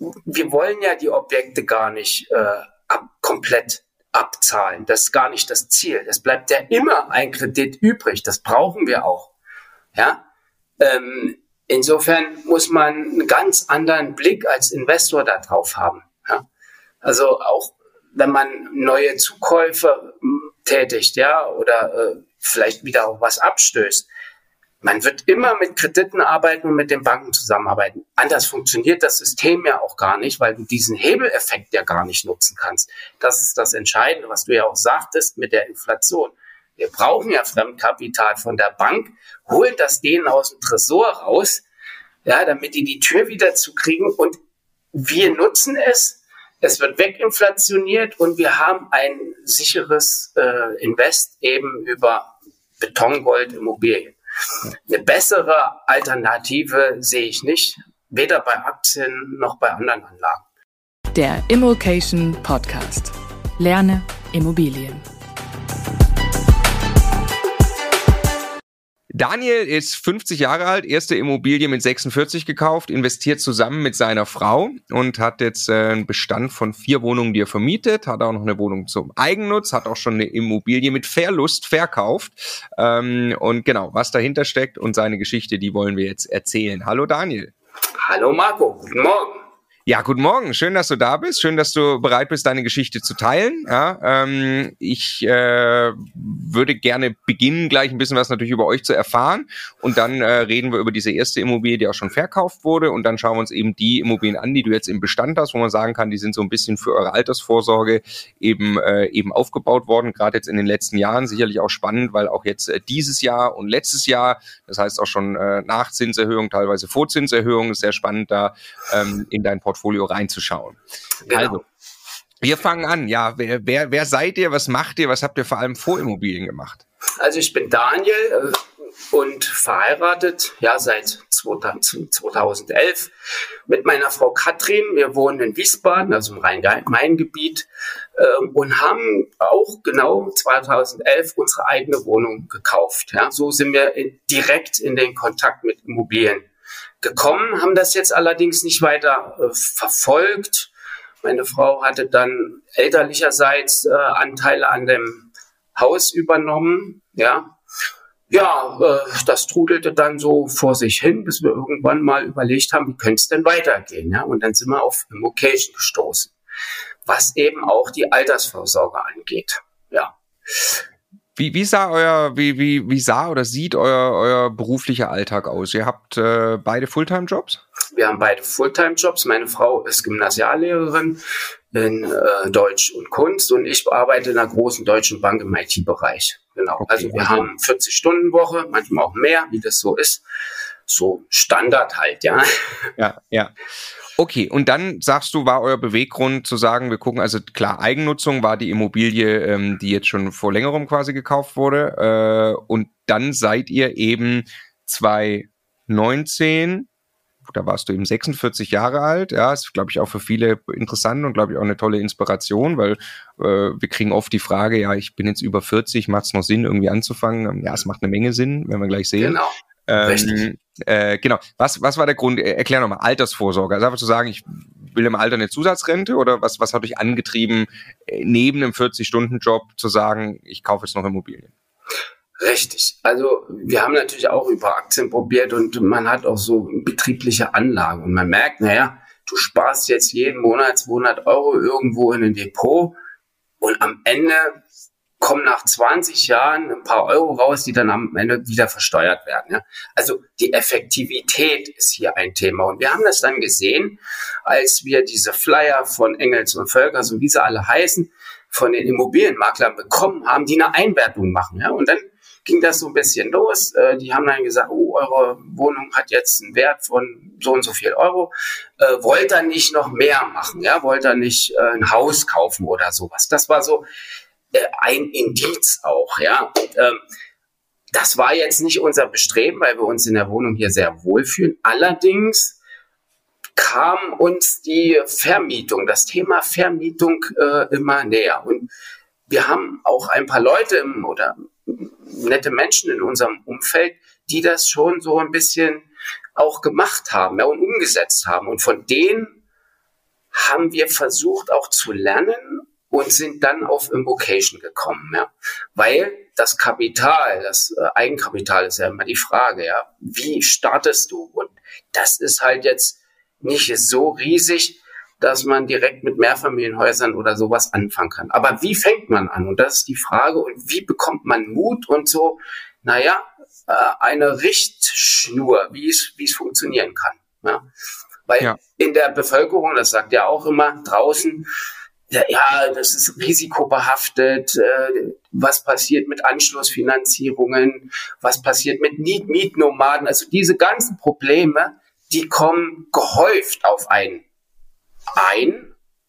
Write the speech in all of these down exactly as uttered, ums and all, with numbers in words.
wir wollen ja die Objekte gar nicht äh, ab, komplett abzahlen. Das ist gar nicht das Ziel. Es bleibt ja immer ein Kredit übrig. Das brauchen wir auch. Ja. Ähm, insofern muss man einen ganz anderen Blick als Investor da drauf haben. Ja. Also auch wenn man neue Zukäufe tätigt, ja, oder äh, vielleicht wieder auch was abstößt. Man wird immer mit Krediten arbeiten und mit den Banken zusammenarbeiten. Anders funktioniert das System ja auch gar nicht, weil du diesen Hebeleffekt ja gar nicht nutzen kannst. Das ist das Entscheidende, was du ja auch sagtest mit der Inflation. Wir brauchen ja Fremdkapital von der Bank, holen das denen aus dem Tresor raus, ja, damit die die Tür wieder zukriegen. Und wir nutzen es. Es wird weginflationiert und wir haben ein sicheres äh, Invest eben über Beton, Gold, Immobilien. Eine bessere Alternative sehe ich nicht, weder bei Aktien noch bei anderen Anlagen. Der Immokation Podcast. Lerne Immobilien. Daniel ist fünfzig Jahre alt, erste Immobilie mit sechsundvierzig gekauft, investiert zusammen mit seiner Frau und hat jetzt äh, einen Bestand von vier Wohnungen, die er vermietet, hat auch noch eine Wohnung zum Eigennutz, hat auch schon eine Immobilie mit Verlust verkauft. Ähm, und genau, was dahinter steckt und seine Geschichte, die wollen wir jetzt erzählen. Hallo Daniel. Hallo Marco, guten Morgen. Ja, guten Morgen. Schön, dass du da bist. Schön, dass du bereit bist, deine Geschichte zu teilen. Ja, ähm, ich äh, würde gerne beginnen, gleich ein bisschen was natürlich über euch zu erfahren. Und dann äh, reden wir über diese erste Immobilie, die auch schon verkauft wurde. Und dann schauen wir uns eben die Immobilien an, die du jetzt im Bestand hast, wo man sagen kann, die sind so ein bisschen für eure Altersvorsorge eben äh, eben aufgebaut worden. Gerade jetzt in den letzten Jahren. Sicherlich auch spannend, weil auch jetzt äh, dieses Jahr und letztes Jahr, das heißt auch schon äh, nach Zinserhöhung, teilweise vor Zinserhöhung, ist sehr spannend, da ähm, in dein Portfolio Portfolio reinzuschauen. Genau. Also, wir fangen an. Ja, wer, wer, wer seid ihr? Was macht ihr? Was habt ihr vor allem vor Immobilien gemacht? Also ich bin Daniel äh, und verheiratet, ja, seit zweitausendelf mit meiner Frau Katrin. Wir wohnen in Wiesbaden, also im Rhein-Main-Gebiet, äh, und haben auch genau zweitausendelf unsere eigene Wohnung gekauft. Ja, so sind wir in, direkt in den Kontakt mit Immobilien gekommen, haben das jetzt allerdings nicht weiter äh, verfolgt. Meine Frau hatte dann elterlicherseits äh, Anteile an dem Haus übernommen. Ja, ja äh, das trudelte dann so vor sich hin, bis wir irgendwann mal überlegt haben, wie könnte es denn weitergehen? Ja? Und dann sind wir auf Immokation gestoßen, was eben auch die Altersvorsorge angeht. Ja. Wie, wie sah euer, wie, wie, wie sah oder sieht euer, euer beruflicher Alltag aus? Ihr habt äh, beide Fulltime-Jobs? Wir haben beide Fulltime-Jobs. Meine Frau ist Gymnasiallehrerin in äh, Deutsch und Kunst und ich arbeite in einer großen deutschen Bank im I T-Bereich. Genau. Okay, also wir also haben vierzig-Stunden-Woche, manchmal auch mehr, wie das so ist. So Standard halt, ja. Ja, ja. Okay, und dann sagst du, war euer Beweggrund zu sagen, wir gucken, also klar, Eigennutzung war die Immobilie, ähm, die jetzt schon vor längerem quasi gekauft wurde. Äh, und dann seid ihr eben zwanzig neunzehn, da warst du eben sechsundvierzig Jahre alt. Ja, ist, glaube ich, auch für viele interessant und, glaube ich, auch eine tolle Inspiration, weil äh, wir kriegen oft die Frage, ja, ich bin jetzt über vierzig, macht es noch Sinn, irgendwie anzufangen? Ja, es macht eine Menge Sinn, werden wir gleich sehen. Genau. Ähm, äh, genau. Was, was war der Grund? Erklär nochmal. Altersvorsorge. Also einfach zu sagen, ich will im Alter eine Zusatzrente oder was, was hat euch angetrieben, neben einem vierzig-Stunden-Job zu sagen, ich kaufe jetzt noch Immobilien? Richtig. Also wir haben natürlich auch über Aktien probiert und man hat auch so betriebliche Anlagen und man merkt, naja, du sparst jetzt jeden Monat zweihundert Euro irgendwo in ein Depot und am Ende kommen nach zwanzig Jahren ein paar Euro raus, die dann am Ende wieder versteuert werden. Ja? Also die Effektivität ist hier ein Thema. Und wir haben das dann gesehen, als wir diese Flyer von Engels und Völkers und wie sie alle heißen, von den Immobilienmaklern bekommen haben, die eine Einwertung machen. Ja? Und dann ging das so ein bisschen los. Äh, die haben dann gesagt, oh, eure Wohnung hat jetzt einen Wert von so und so viel Euro. Äh, wollt ihr nicht noch mehr machen? Ja? Wollt ihr nicht äh, ein Haus kaufen oder sowas? Das war so ein Indiz auch, ja. Und, ähm, das war jetzt nicht unser Bestreben, weil wir uns in der Wohnung hier sehr wohlfühlen. Allerdings kam uns die Vermietung, das Thema Vermietung äh, immer näher. Und wir haben auch ein paar Leute im, oder nette Menschen in unserem Umfeld, die das schon so ein bisschen auch gemacht haben, ja, und umgesetzt haben. Und von denen haben wir versucht auch zu lernen und sind dann auf Immocation gekommen, ja, weil das Kapital, das äh, Eigenkapital ist ja immer die Frage, ja, wie startest du? Und das ist halt jetzt nicht so riesig, dass man direkt mit Mehrfamilienhäusern oder sowas anfangen kann. Aber wie fängt man an? Und das ist die Frage. Und wie bekommt man Mut und so, naja, äh, eine Richtschnur, wie es, wie es funktionieren kann. Ja? Weil ja. in der Bevölkerung, das sagt ja auch immer draußen, ja, ja, das ist risikobehaftet, äh, was passiert mit Anschlussfinanzierungen, was passiert mit Mietnomaden, also diese ganzen Probleme, die kommen gehäuft auf einen ein,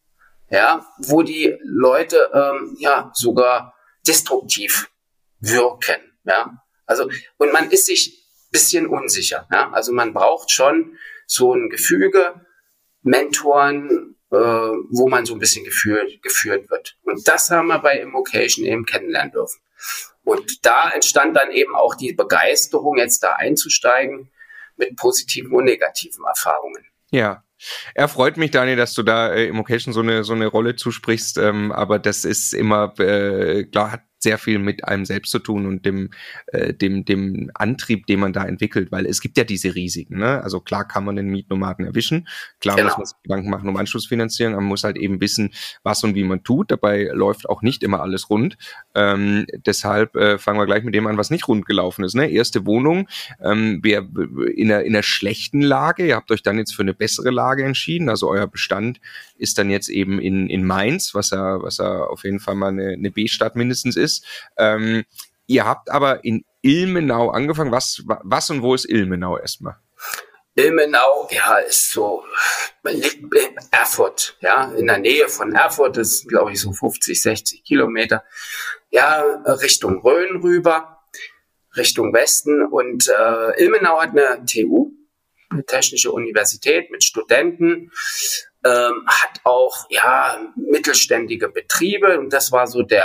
ja, wo die Leute ähm, ja sogar destruktiv wirken, ja, also und man ist sich ein bisschen unsicher, ja, also man braucht schon so ein Gefüge, Mentoren, äh, wo man so ein bisschen geführt, geführt wird. Und das haben wir bei Immocation eben kennenlernen dürfen. Und da entstand dann eben auch die Begeisterung, jetzt da einzusteigen mit positiven und negativen Erfahrungen. Ja. Er freut mich, Daniel, dass du da äh, Immocation so eine so eine Rolle zusprichst, ähm, aber das ist immer, äh, klar, hat sehr viel mit einem selbst zu tun und dem äh, dem dem Antrieb, den man da entwickelt, weil es gibt ja diese Risiken, ne? Also klar kann man den Mietnomaden erwischen, klar genau. muss man sich Gedanken machen um Anschlussfinanzierung, man muss halt eben wissen, was und wie man tut, dabei läuft auch nicht immer alles rund, ähm, deshalb äh, fangen wir gleich mit dem an, was nicht rund gelaufen ist, ne? Erste Wohnung, ähm, wer in einer in einer schlechten Lage, ihr habt euch dann jetzt für eine bessere Lage entschieden, also euer Bestand ist dann jetzt eben in in Mainz, was ja was ja auf jeden Fall mal eine, eine B-Stadt mindestens ist. Ähm, ihr habt aber in Ilmenau angefangen. Was, was und wo ist Ilmenau erstmal? Ilmenau, ja, ist so, liegt in Erfurt, ja, in der Nähe von Erfurt, das ist, glaube ich, so fünfzig, sechzig Kilometer, ja, Richtung Rhön rüber, Richtung Westen. Und äh, Ilmenau hat eine T U, eine Technische Universität mit Studenten, ähm, hat auch, ja, mittelständige Betriebe, und das war so der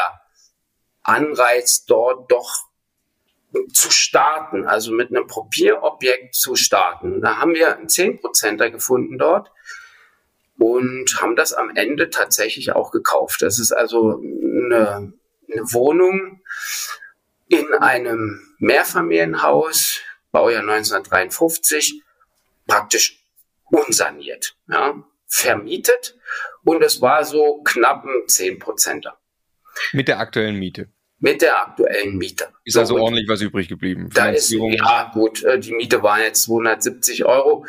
Anreiz, dort doch zu starten, also mit einem Probierobjekt zu starten. Da haben wir einen zehn Prozenter gefunden dort und haben das am Ende tatsächlich auch gekauft. Das ist also eine, eine Wohnung in einem Mehrfamilienhaus, Baujahr neunzehnhundertdreiundfünfzig, praktisch unsaniert, ja, vermietet, und es war so knapp ein zehn Prozenter. Mit der aktuellen Miete? Mit der aktuellen Miete. Ist also so, ordentlich was übrig geblieben? Da ist, ja gut, die Miete war jetzt zweihundertsiebzig Euro.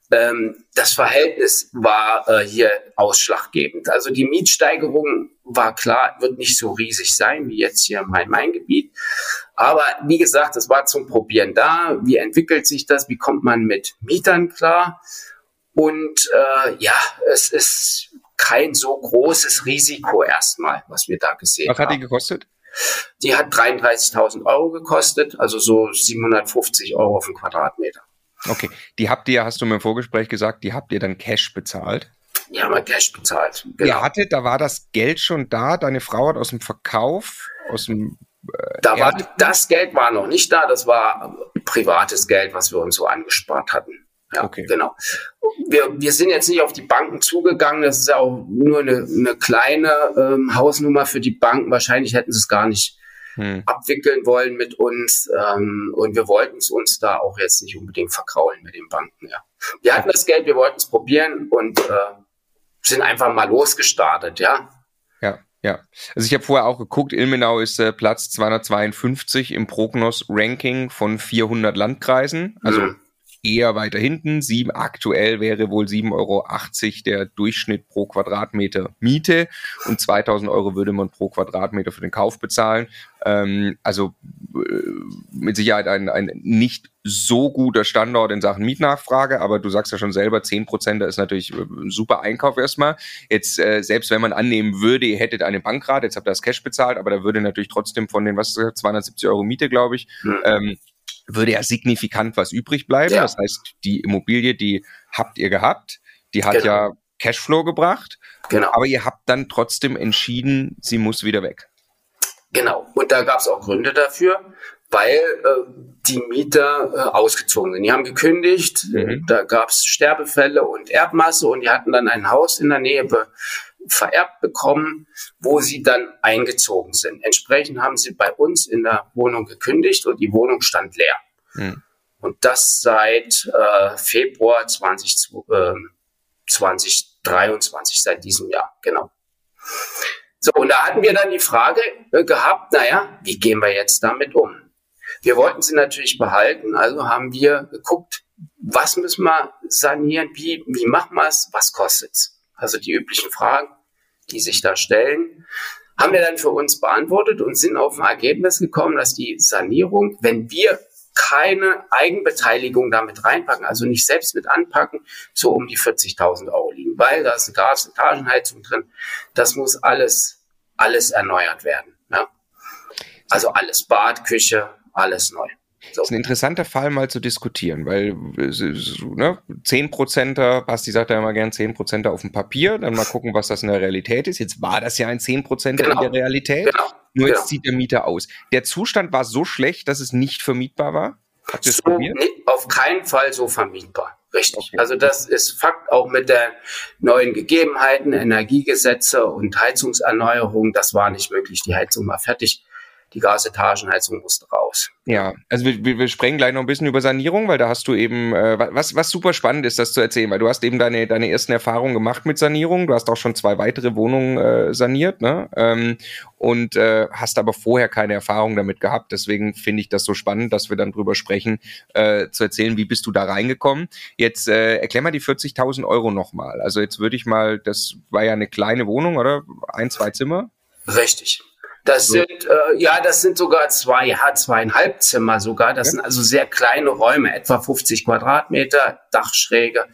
Das Verhältnis war hier ausschlaggebend. Also die Mietsteigerung war klar, wird nicht so riesig sein wie jetzt hier im Rhein-Main-Gebiet. Aber wie gesagt, es war zum Probieren da. Wie entwickelt sich das? Wie kommt man mit Mietern klar? Und äh, ja, es ist kein so großes Risiko erstmal, was wir da gesehen haben. Was hat die gekostet? Die hat dreiunddreißigtausend Euro gekostet, also so siebenhundertfünfzig Euro auf den Quadratmeter. Okay, die habt ihr, hast du mir im Vorgespräch gesagt, die habt ihr dann Cash bezahlt? Die haben wir Cash bezahlt, genau. Ihr hattet, da war das Geld schon da, deine Frau hat aus dem Verkauf, aus dem... Äh, da war, das Geld war noch nicht da, das war privates Geld, was wir uns so angespart hatten. Ja, okay. Genau. Wir, wir sind jetzt nicht auf die Banken zugegangen. Das ist ja auch nur eine, eine kleine ähm, Hausnummer für die Banken. Wahrscheinlich hätten sie es gar nicht hm. abwickeln wollen mit uns. Ähm, und wir wollten es uns da auch jetzt nicht unbedingt verkraulen mit den Banken. Ja. Wir hatten das Geld, wir wollten es probieren und äh, sind einfach mal losgestartet. Ja. Ja. Ja, also ich habe vorher auch geguckt, Ilmenau ist äh, Platz zweihundertzweiundfünfzig im Prognos-Ranking von vierhundert Landkreisen. Also hm. eher weiter hinten. Sieben, aktuell wäre wohl sieben Euro achtzig der Durchschnitt pro Quadratmeter Miete und zweitausend Euro würde man pro Quadratmeter für den Kauf bezahlen. Ähm, also äh, mit Sicherheit ein, ein nicht so guter Standort in Sachen Mietnachfrage, aber du sagst ja schon selber, zehn Prozent, das ist natürlich ein super Einkauf erstmal. Jetzt, äh, selbst wenn man annehmen würde, ihr hättet eine Bankrate, jetzt habt ihr das Cash bezahlt, aber da würde natürlich trotzdem von den, was ist das, zweihundertsiebzig Euro Miete, glaube ich, mhm. ähm, würde ja signifikant was übrig bleiben. Ja. Das heißt, die Immobilie, die habt ihr gehabt, die hat genau. ja Cashflow gebracht, genau. aber ihr habt dann trotzdem entschieden, sie muss wieder weg. Genau, und da gab es auch Gründe dafür, weil äh, die Mieter äh, ausgezogen sind. Die haben gekündigt, mhm. da gab es Sterbefälle und Erbmasse und die hatten dann ein Haus in der Nähe be- vererbt bekommen, wo sie dann eingezogen sind. Entsprechend haben sie bei uns in der Wohnung gekündigt und die Wohnung stand leer. Mhm. Und das seit äh, Februar zwanzig dreiundzwanzig, seit diesem Jahr, genau. So, und da hatten wir dann die Frage äh, gehabt, naja, wie gehen wir jetzt damit um? Wir wollten sie natürlich behalten, also haben wir geguckt, was müssen wir sanieren, wie, wie machen wir es, was kostet's? Also die üblichen Fragen, die sich da stellen, haben wir dann für uns beantwortet und sind auf ein Ergebnis gekommen, dass die Sanierung, wenn wir keine Eigenbeteiligung damit reinpacken, also nicht selbst mit anpacken, so um die vierzigtausend Euro liegen, weil da ist eine Gas- und Etagenheizung drin. Das muss alles, alles erneuert werden. Ja? Also alles Bad, Küche, alles neu. So. Das ist ein interessanter Fall mal zu diskutieren, weil ne, zehn Prozenter, Basti sagt ja immer gern zehn Prozenter auf dem Papier, dann mal gucken, was das in der Realität ist. Jetzt war das ja ein zehn Prozent genau. in der Realität, genau. nur jetzt genau. zieht der Mieter aus. Der Zustand war so schlecht, dass es nicht vermietbar war? Habt ihr es so, probiert? Nee, auf keinen Fall so vermietbar. Richtig. Okay. Also das ist Fakt auch mit den neuen Gegebenheiten, Energiegesetze und Heizungserneuerung. Das war nicht möglich. Die Heizung war fertig. Die Gasetagenheizung musste raus. Ja, also wir, wir sprechen gleich noch ein bisschen über Sanierung, weil da hast du eben, äh, was was super spannend ist, das zu erzählen, weil du hast eben deine deine ersten Erfahrungen gemacht mit Sanierung, du hast auch schon zwei weitere Wohnungen äh, saniert, ne? Ähm, und äh, hast aber vorher keine Erfahrung damit gehabt, deswegen finde ich das so spannend, dass wir dann drüber sprechen, äh, zu erzählen, wie bist du da reingekommen. Jetzt äh, erklär mal die vierzigtausend Euro nochmal, also jetzt würde ich mal, das war ja eine kleine Wohnung, oder? Ein, zwei Zimmer? Richtig. Das so. sind, äh, ja, das sind sogar zwei, ja, zweieinhalb Zimmer sogar. Das ja. sind also sehr kleine Räume, etwa fünfzig Quadratmeter, Dachschräge.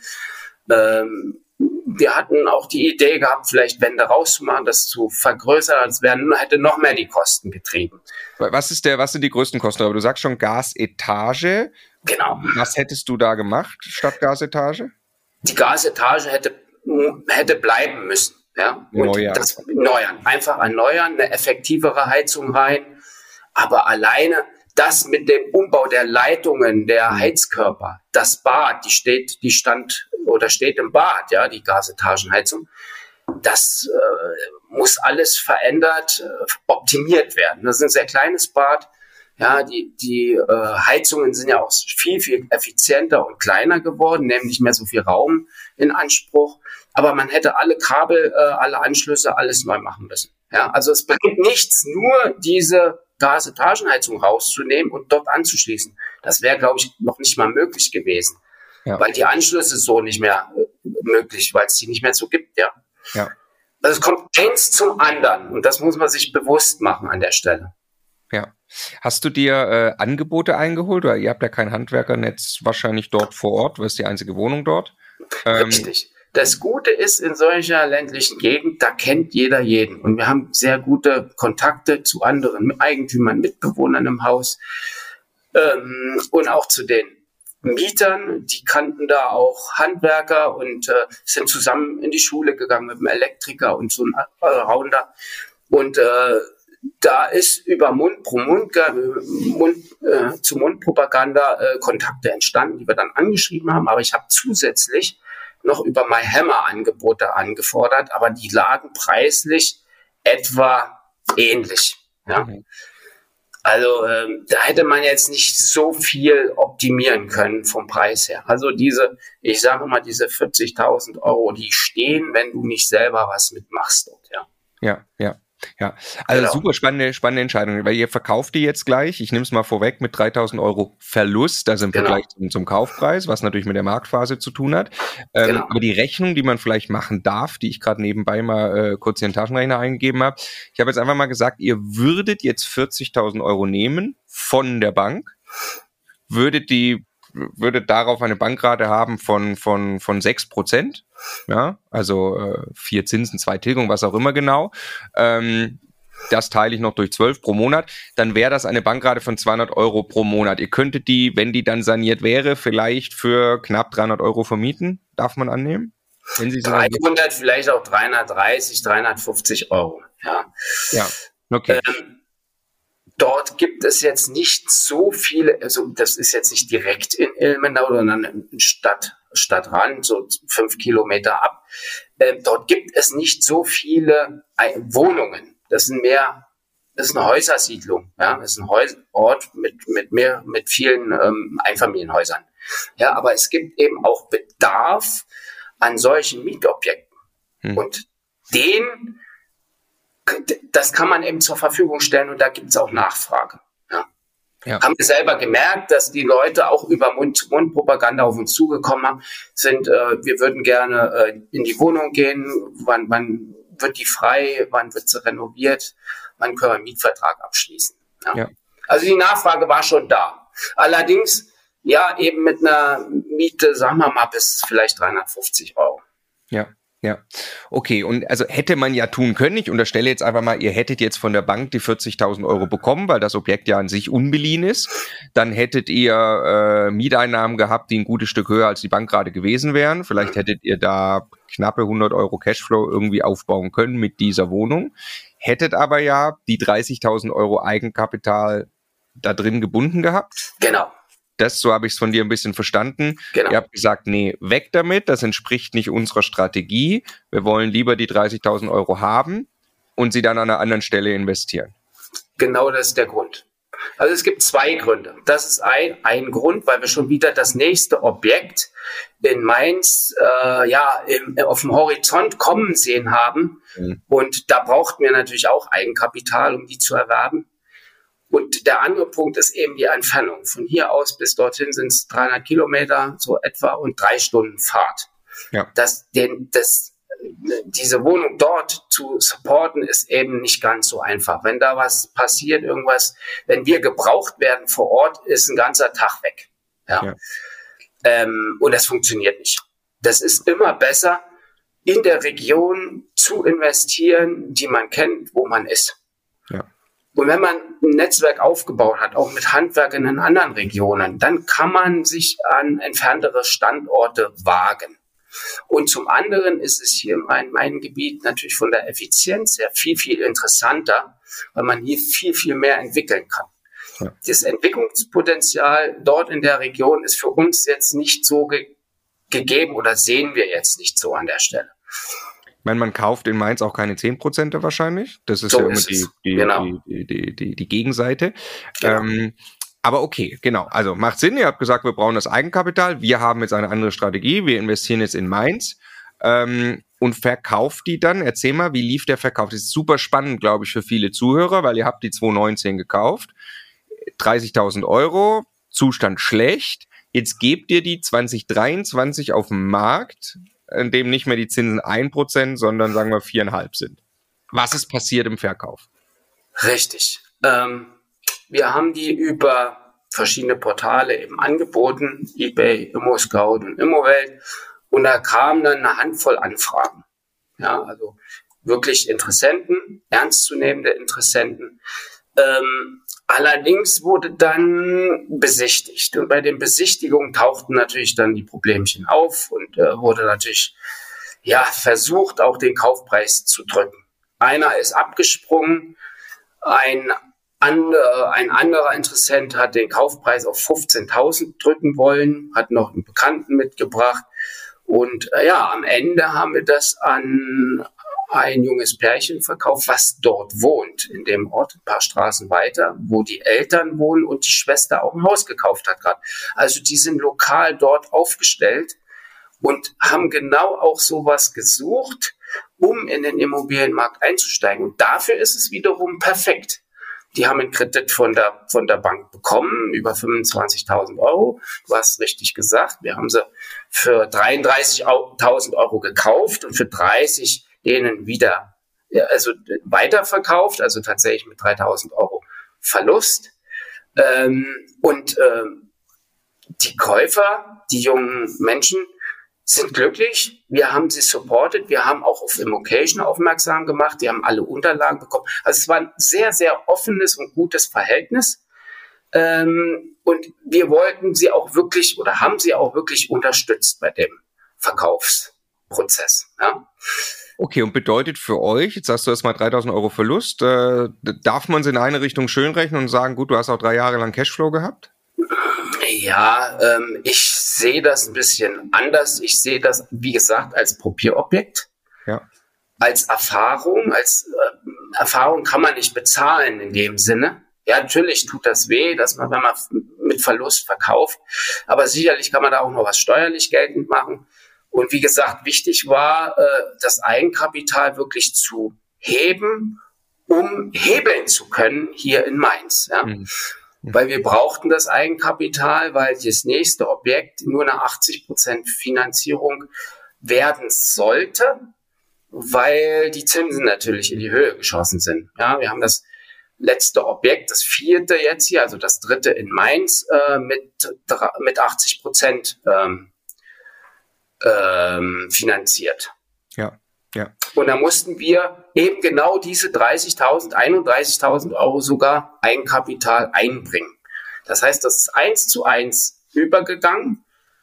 Ähm, wir hatten auch die Idee gehabt, vielleicht Wände rauszumachen, das zu vergrößern. Das wären, hätte noch mehr die Kosten getrieben. Was ist der, was sind die größten Kosten? Aber du sagst schon Gasetage. Genau. Was hättest du da gemacht statt Gasetage? Die Gasetage hätte, hätte bleiben müssen. Ja, und Neujahr. das erneuern, einfach erneuern, eine effektivere Heizung rein. Aber alleine das mit dem Umbau der Leitungen, der Heizkörper, das Bad, die steht, die stand oder steht im Bad, ja, die Gasetagenheizung, das äh, muss alles verändert, äh, optimiert werden. Das ist ein sehr kleines Bad. Ja, die, die äh, Heizungen sind ja auch viel, viel effizienter und kleiner geworden, nehmen nicht mehr so viel Raum in Anspruch. Aber man hätte alle Kabel, äh, alle Anschlüsse, alles neu machen müssen. Ja, also es bringt nichts, nur diese Gasetagenheizung rauszunehmen und dort anzuschließen. Das wäre, glaube ich, noch nicht mal möglich gewesen. Ja. Weil die Anschlüsse so nicht mehr äh, möglich, weil es die nicht mehr so gibt, ja. Ja. Also es kommt eins zum anderen und das muss man sich bewusst machen an der Stelle. Ja. Hast du dir äh, Angebote eingeholt? Oder ihr habt ja kein Handwerkernetz wahrscheinlich dort vor Ort, du hast die einzige Wohnung dort. Ähm, Richtig. Das Gute ist, in solcher ländlichen Gegend, da kennt jeder jeden. Und wir haben sehr gute Kontakte zu anderen Eigentümern, Mitbewohnern im Haus ähm, und auch zu den Mietern. Die kannten da auch Handwerker und äh, sind zusammen in die Schule gegangen mit einem Elektriker und so einem Allrounder. Und äh, da ist über Mund pro Mund, Mund äh, zu Mundpropaganda äh, Kontakte entstanden, die wir dann angeschrieben haben. Aber ich habe zusätzlich noch über MyHammer Angebote angefordert, aber die lagen preislich etwa ähnlich. Ja. Mhm. Also ähm, da hätte man jetzt nicht so viel optimieren können vom Preis her. Also diese, ich sage mal, diese vierzigtausend Euro, die stehen, wenn du nicht selber was mitmachst dort. Ja, ja, ja. Ja, also genau. Super spannende, spannende Entscheidung, weil ihr verkauft die jetzt gleich, ich nehme es mal vorweg, mit dreitausend Euro Verlust, also im genau. Vergleich zum, zum Kaufpreis, was natürlich mit der Marktphase zu tun hat. Ähm, genau. Aber die Rechnung, die man vielleicht machen darf, die ich gerade nebenbei mal äh, kurz in den Taschenrechner eingegeben habe, ich habe jetzt einfach mal gesagt, ihr würdet jetzt vierzigtausend Euro nehmen von der Bank, würdet die würde darauf eine Bankrate haben von von von sechs Prozent, ja, also äh, vier Zinsen, zwei Tilgung, was auch immer genau. Ähm, das teile ich noch durch zwölf pro Monat, dann wäre das eine Bankrate von zweihundert Euro pro Monat. Ihr könntet die, wenn die dann saniert wäre, vielleicht für knapp dreihundert Euro vermieten, darf man annehmen? Wenn Sie dreihundert, vielleicht auch dreihundertdreißig, dreihundertfünfzig Euro, ja. Ja, okay. Ähm, dort gibt es jetzt nicht so viele, also das ist jetzt nicht direkt in Ilmenau, sondern in Stadt, Stadtrand, so fünf Kilometer ab. Äh, dort gibt es nicht so viele Wohnungen. Das sind mehr, das ist eine Häusersiedlung, ja, das ist ein Häus- Ort mit, mit mehr, mit vielen ähm, Einfamilienhäusern. Ja, aber es gibt eben auch Bedarf an solchen Mietobjekten. Hm. Und den, das kann man eben zur Verfügung stellen und da gibt es auch Nachfrage. Ja. Ja. Haben wir selber gemerkt, dass die Leute auch über Mund-zu-Mund-Propaganda auf uns zugekommen haben, sind, äh, wir würden gerne äh, in die Wohnung gehen, wann, wann wird die frei, wann wird sie renoviert, wann können wir einen Mietvertrag abschließen. Ja. Ja. Also die Nachfrage war schon da. Allerdings, ja, eben mit einer Miete, sagen wir mal, bis vielleicht dreihundertfünfzig Euro. Ja. Ja, okay. Und also hätte man ja tun können, ich unterstelle jetzt einfach mal, ihr hättet jetzt von der Bank die vierzigtausend Euro bekommen, weil das Objekt ja an sich unbeliehen ist. Dann hättet ihr äh, Mieteinnahmen gehabt, die ein gutes Stück höher als die Bank gerade gewesen wären. Vielleicht hättet ihr da knappe hundert Euro Cashflow irgendwie aufbauen können mit dieser Wohnung. Hättet aber ja die dreißigtausend Euro Eigenkapital da drin gebunden gehabt. Genau. Das, so habe ich es von dir ein bisschen verstanden. Genau. Ihr habt gesagt, nee, weg damit, das entspricht nicht unserer Strategie. Wir wollen lieber die dreißigtausend Euro haben und sie dann an einer anderen Stelle investieren. Genau, das ist der Grund. Also es gibt zwei Gründe. Das ist ein, ein Grund, weil wir schon wieder das nächste Objekt in Mainz äh, ja, im, auf dem Horizont kommen sehen haben. Mhm. Und da brauchten wir natürlich auch Eigenkapital, um die zu erwerben. Und der andere Punkt ist eben die Entfernung. Von hier aus bis dorthin sind es dreihundert Kilometer, so etwa, und drei Stunden Fahrt. Ja. Das, den, das, diese Wohnung dort zu supporten, ist eben nicht ganz so einfach. Wenn da was passiert, irgendwas, wenn wir gebraucht werden vor Ort, ist ein ganzer Tag weg. Ja. Ja. Ähm, und das funktioniert nicht. Das ist immer besser, in der Region zu investieren, die man kennt, wo man ist. Ja. Und wenn man ein Netzwerk aufgebaut hat, auch mit Handwerkern in anderen Regionen, dann kann man sich an entferntere Standorte wagen. Und zum anderen ist es hier in meinem Gebiet natürlich von der Effizienz her viel, viel interessanter, weil man hier viel, viel mehr entwickeln kann. Ja. Das Entwicklungspotenzial dort in der Region ist für uns jetzt nicht so ge- gegeben oder sehen wir jetzt nicht so an der Stelle. Ich meine, man kauft in Mainz auch keine zehn Prozent wahrscheinlich. Das ist so ja immer ist die, die, genau. die, die, die, die Gegenseite. Genau. Ähm, aber okay, genau. Also macht Sinn. Ihr habt gesagt, wir brauchen das Eigenkapital. Wir haben jetzt eine andere Strategie. Wir investieren jetzt in Mainz ähm, und verkauft die dann. Erzähl mal, wie lief der Verkauf? Das ist super spannend, glaube ich, für viele Zuhörer, weil ihr habt die zwanzig neunzehn gekauft. dreißigtausend Euro, Zustand schlecht. Jetzt gebt ihr die zwanzig dreiundzwanzig auf den Markt, in dem nicht mehr die Zinsen ein Prozent, sondern sagen wir vier Komma fünf sind. Was ist passiert im Verkauf? Richtig. Ähm, wir haben die über verschiedene Portale eben angeboten, eBay, ImmoScout und Immowelt. Und da kamen dann eine Handvoll Anfragen. Ja, also wirklich Interessenten, ernstzunehmende Interessenten. Ähm, Allerdings wurde dann besichtigt und bei den Besichtigungen tauchten natürlich dann die Problemchen auf und äh, wurde natürlich ja versucht, auch den Kaufpreis zu drücken. Einer ist abgesprungen, ein, andre, ein anderer Interessent hat den Kaufpreis auf fünfzehntausend drücken wollen, hat noch einen Bekannten mitgebracht und äh, ja, am Ende haben wir das an ein junges Pärchen verkauft, was dort wohnt, in dem Ort, ein paar Straßen weiter, wo die Eltern wohnen und die Schwester auch ein Haus gekauft hat gerade. Also die sind lokal dort aufgestellt und haben genau auch sowas gesucht, um in den Immobilienmarkt einzusteigen. Und dafür ist es wiederum perfekt. Die haben einen Kredit von der, von der Bank bekommen, über fünfundzwanzigtausend Euro. Du hast richtig gesagt, wir haben sie für dreiunddreißigtausend Euro gekauft und für dreißig denen wieder, also weiterverkauft, also tatsächlich mit dreitausend Euro Verlust. Ähm, und ähm, die Käufer, die jungen Menschen, sind glücklich. Wir haben sie supported. Wir haben auch auf Immocation aufmerksam gemacht. Die haben alle Unterlagen bekommen. Also es war ein sehr, sehr offenes und gutes Verhältnis. Ähm, und wir wollten sie auch wirklich oder haben sie auch wirklich unterstützt bei dem Verkaufsprozess. Ja. Okay, und bedeutet für euch, jetzt sagst du erst mal dreitausend Euro Verlust, äh, darf man es in eine Richtung schön rechnen und sagen, gut, du hast auch drei Jahre lang Cashflow gehabt? Ja, ähm, ich sehe das ein bisschen anders. Ich sehe das, wie gesagt, als Probierobjekt, ja. als Erfahrung. Als äh, Erfahrung kann man nicht bezahlen in dem Sinne. Ja, natürlich tut das weh, dass man, wenn man mit Verlust verkauft, aber sicherlich kann man da auch noch was steuerlich geltend machen. Und wie gesagt, wichtig war, äh, das Eigenkapital wirklich zu heben, um hebeln zu können hier in Mainz. Ja. Mhm. Weil wir brauchten das Eigenkapital, weil das nächste Objekt nur eine achtzig Prozent Finanzierung werden sollte, weil die Zinsen natürlich in die Höhe geschossen sind. Ja, wir haben das letzte Objekt, das vierte jetzt hier, also das dritte in Mainz, äh, mit, mit achtzig Prozent ähm, ähm, finanziert. Ja, ja. Und da mussten wir eben genau diese dreißigtausend, einunddreißigtausend Euro sogar Eigenkapital einbringen. Das heißt, das ist eins zu eins übergegangen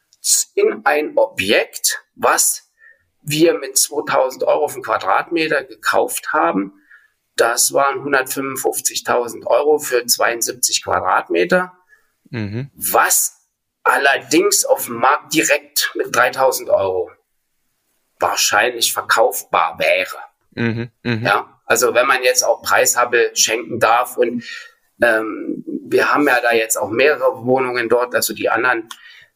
in ein Objekt, was wir mit zweitausend Euro auf den Quadratmeter gekauft haben. Das waren hundertfünfundfünfzigtausend Euro für zweiundsiebzig Quadratmeter, mhm. was allerdings auf dem Markt direkt mit dreitausend Euro wahrscheinlich verkaufbar wäre. Mhm, mh. Ja, also wenn man jetzt auch Preishabe schenken darf und ähm, wir haben ja da jetzt auch mehrere Wohnungen dort, also die anderen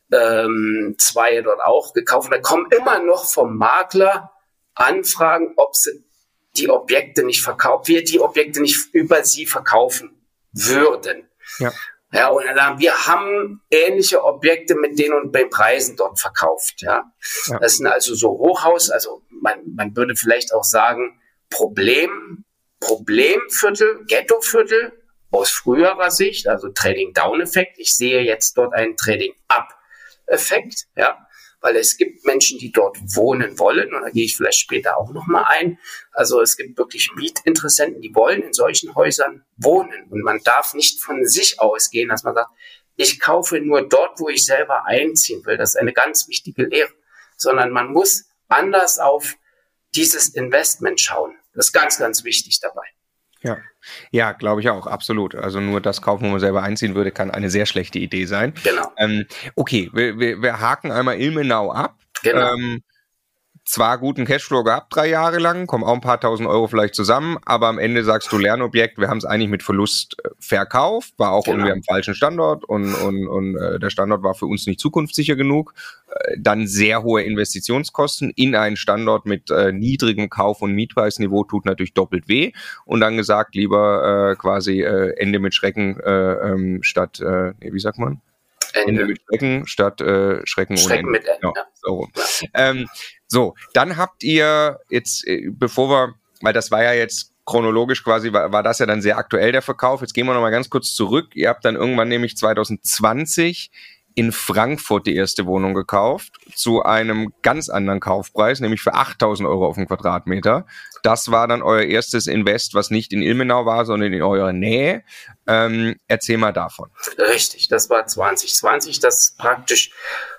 ähm, zwei dort auch gekauft. Und da kommen immer noch vom Makler Anfragen, ob sie die Objekte nicht verkaufen, wir die Objekte nicht über sie verkaufen würden. Ja. Ja, und dann, wir haben ähnliche Objekte mit denen und den Preisen dort verkauft. Ja, ja. Das sind also so Hochhaus, also man, man würde vielleicht auch sagen Problem, Problemviertel, Ghettoviertel aus früherer Sicht, also Trading-Down-Effekt. Ich sehe jetzt dort einen Trading-Up-Effekt, ja, weil es gibt Menschen, die dort wohnen wollen, und da gehe ich vielleicht später auch nochmal ein. Also es gibt wirklich Mietinteressenten, die wollen in solchen Häusern wohnen, und man darf nicht von sich ausgehen, dass man sagt, ich kaufe nur dort, wo ich selber einziehen will. Das ist eine ganz wichtige Lehre, sondern man muss anders auf dieses Investment schauen. Das ist ganz, ganz wichtig dabei. Ja, ja, glaube ich auch, absolut. Also nur das kaufen, wo man selber einziehen würde, kann eine sehr schlechte Idee sein. Genau. Ähm, okay, wir, wir, wir haken einmal Ilmenau ab. Genau. Ähm, zwar guten Cashflow gehabt, drei Jahre lang, kommen auch ein paar tausend Euro vielleicht zusammen, aber am Ende sagst du Lernobjekt, wir haben es eigentlich mit Verlust äh, verkauft, war auch genau. irgendwie am falschen Standort und, und, und äh, der Standort war für uns nicht zukunftssicher genug. Äh, dann sehr hohe Investitionskosten in einen Standort mit äh, niedrigem Kauf- und Mietpreisniveau tut natürlich doppelt weh, und dann gesagt, lieber äh, quasi äh, Ende mit Schrecken äh, ähm, statt, äh, nee, wie sagt man? Ende mit Schrecken statt äh, Schrecken, Schrecken ohne Ende. mit Ende. Ja, so. Ähm, so, dann habt ihr jetzt, äh, bevor wir, weil das war ja jetzt chronologisch quasi, war, war das ja dann sehr aktuell, der Verkauf. Jetzt gehen wir nochmal ganz kurz zurück. Ihr habt dann irgendwann nämlich zwanzig zwanzig in Frankfurt die erste Wohnung gekauft, zu einem ganz anderen Kaufpreis, nämlich für achttausend Euro auf den Quadratmeter. Das war dann euer erstes Invest, was nicht in Ilmenau war, sondern in eurer Nähe. Ähm, erzähl mal davon. Richtig, das war zwanzig zwanzig, das praktisch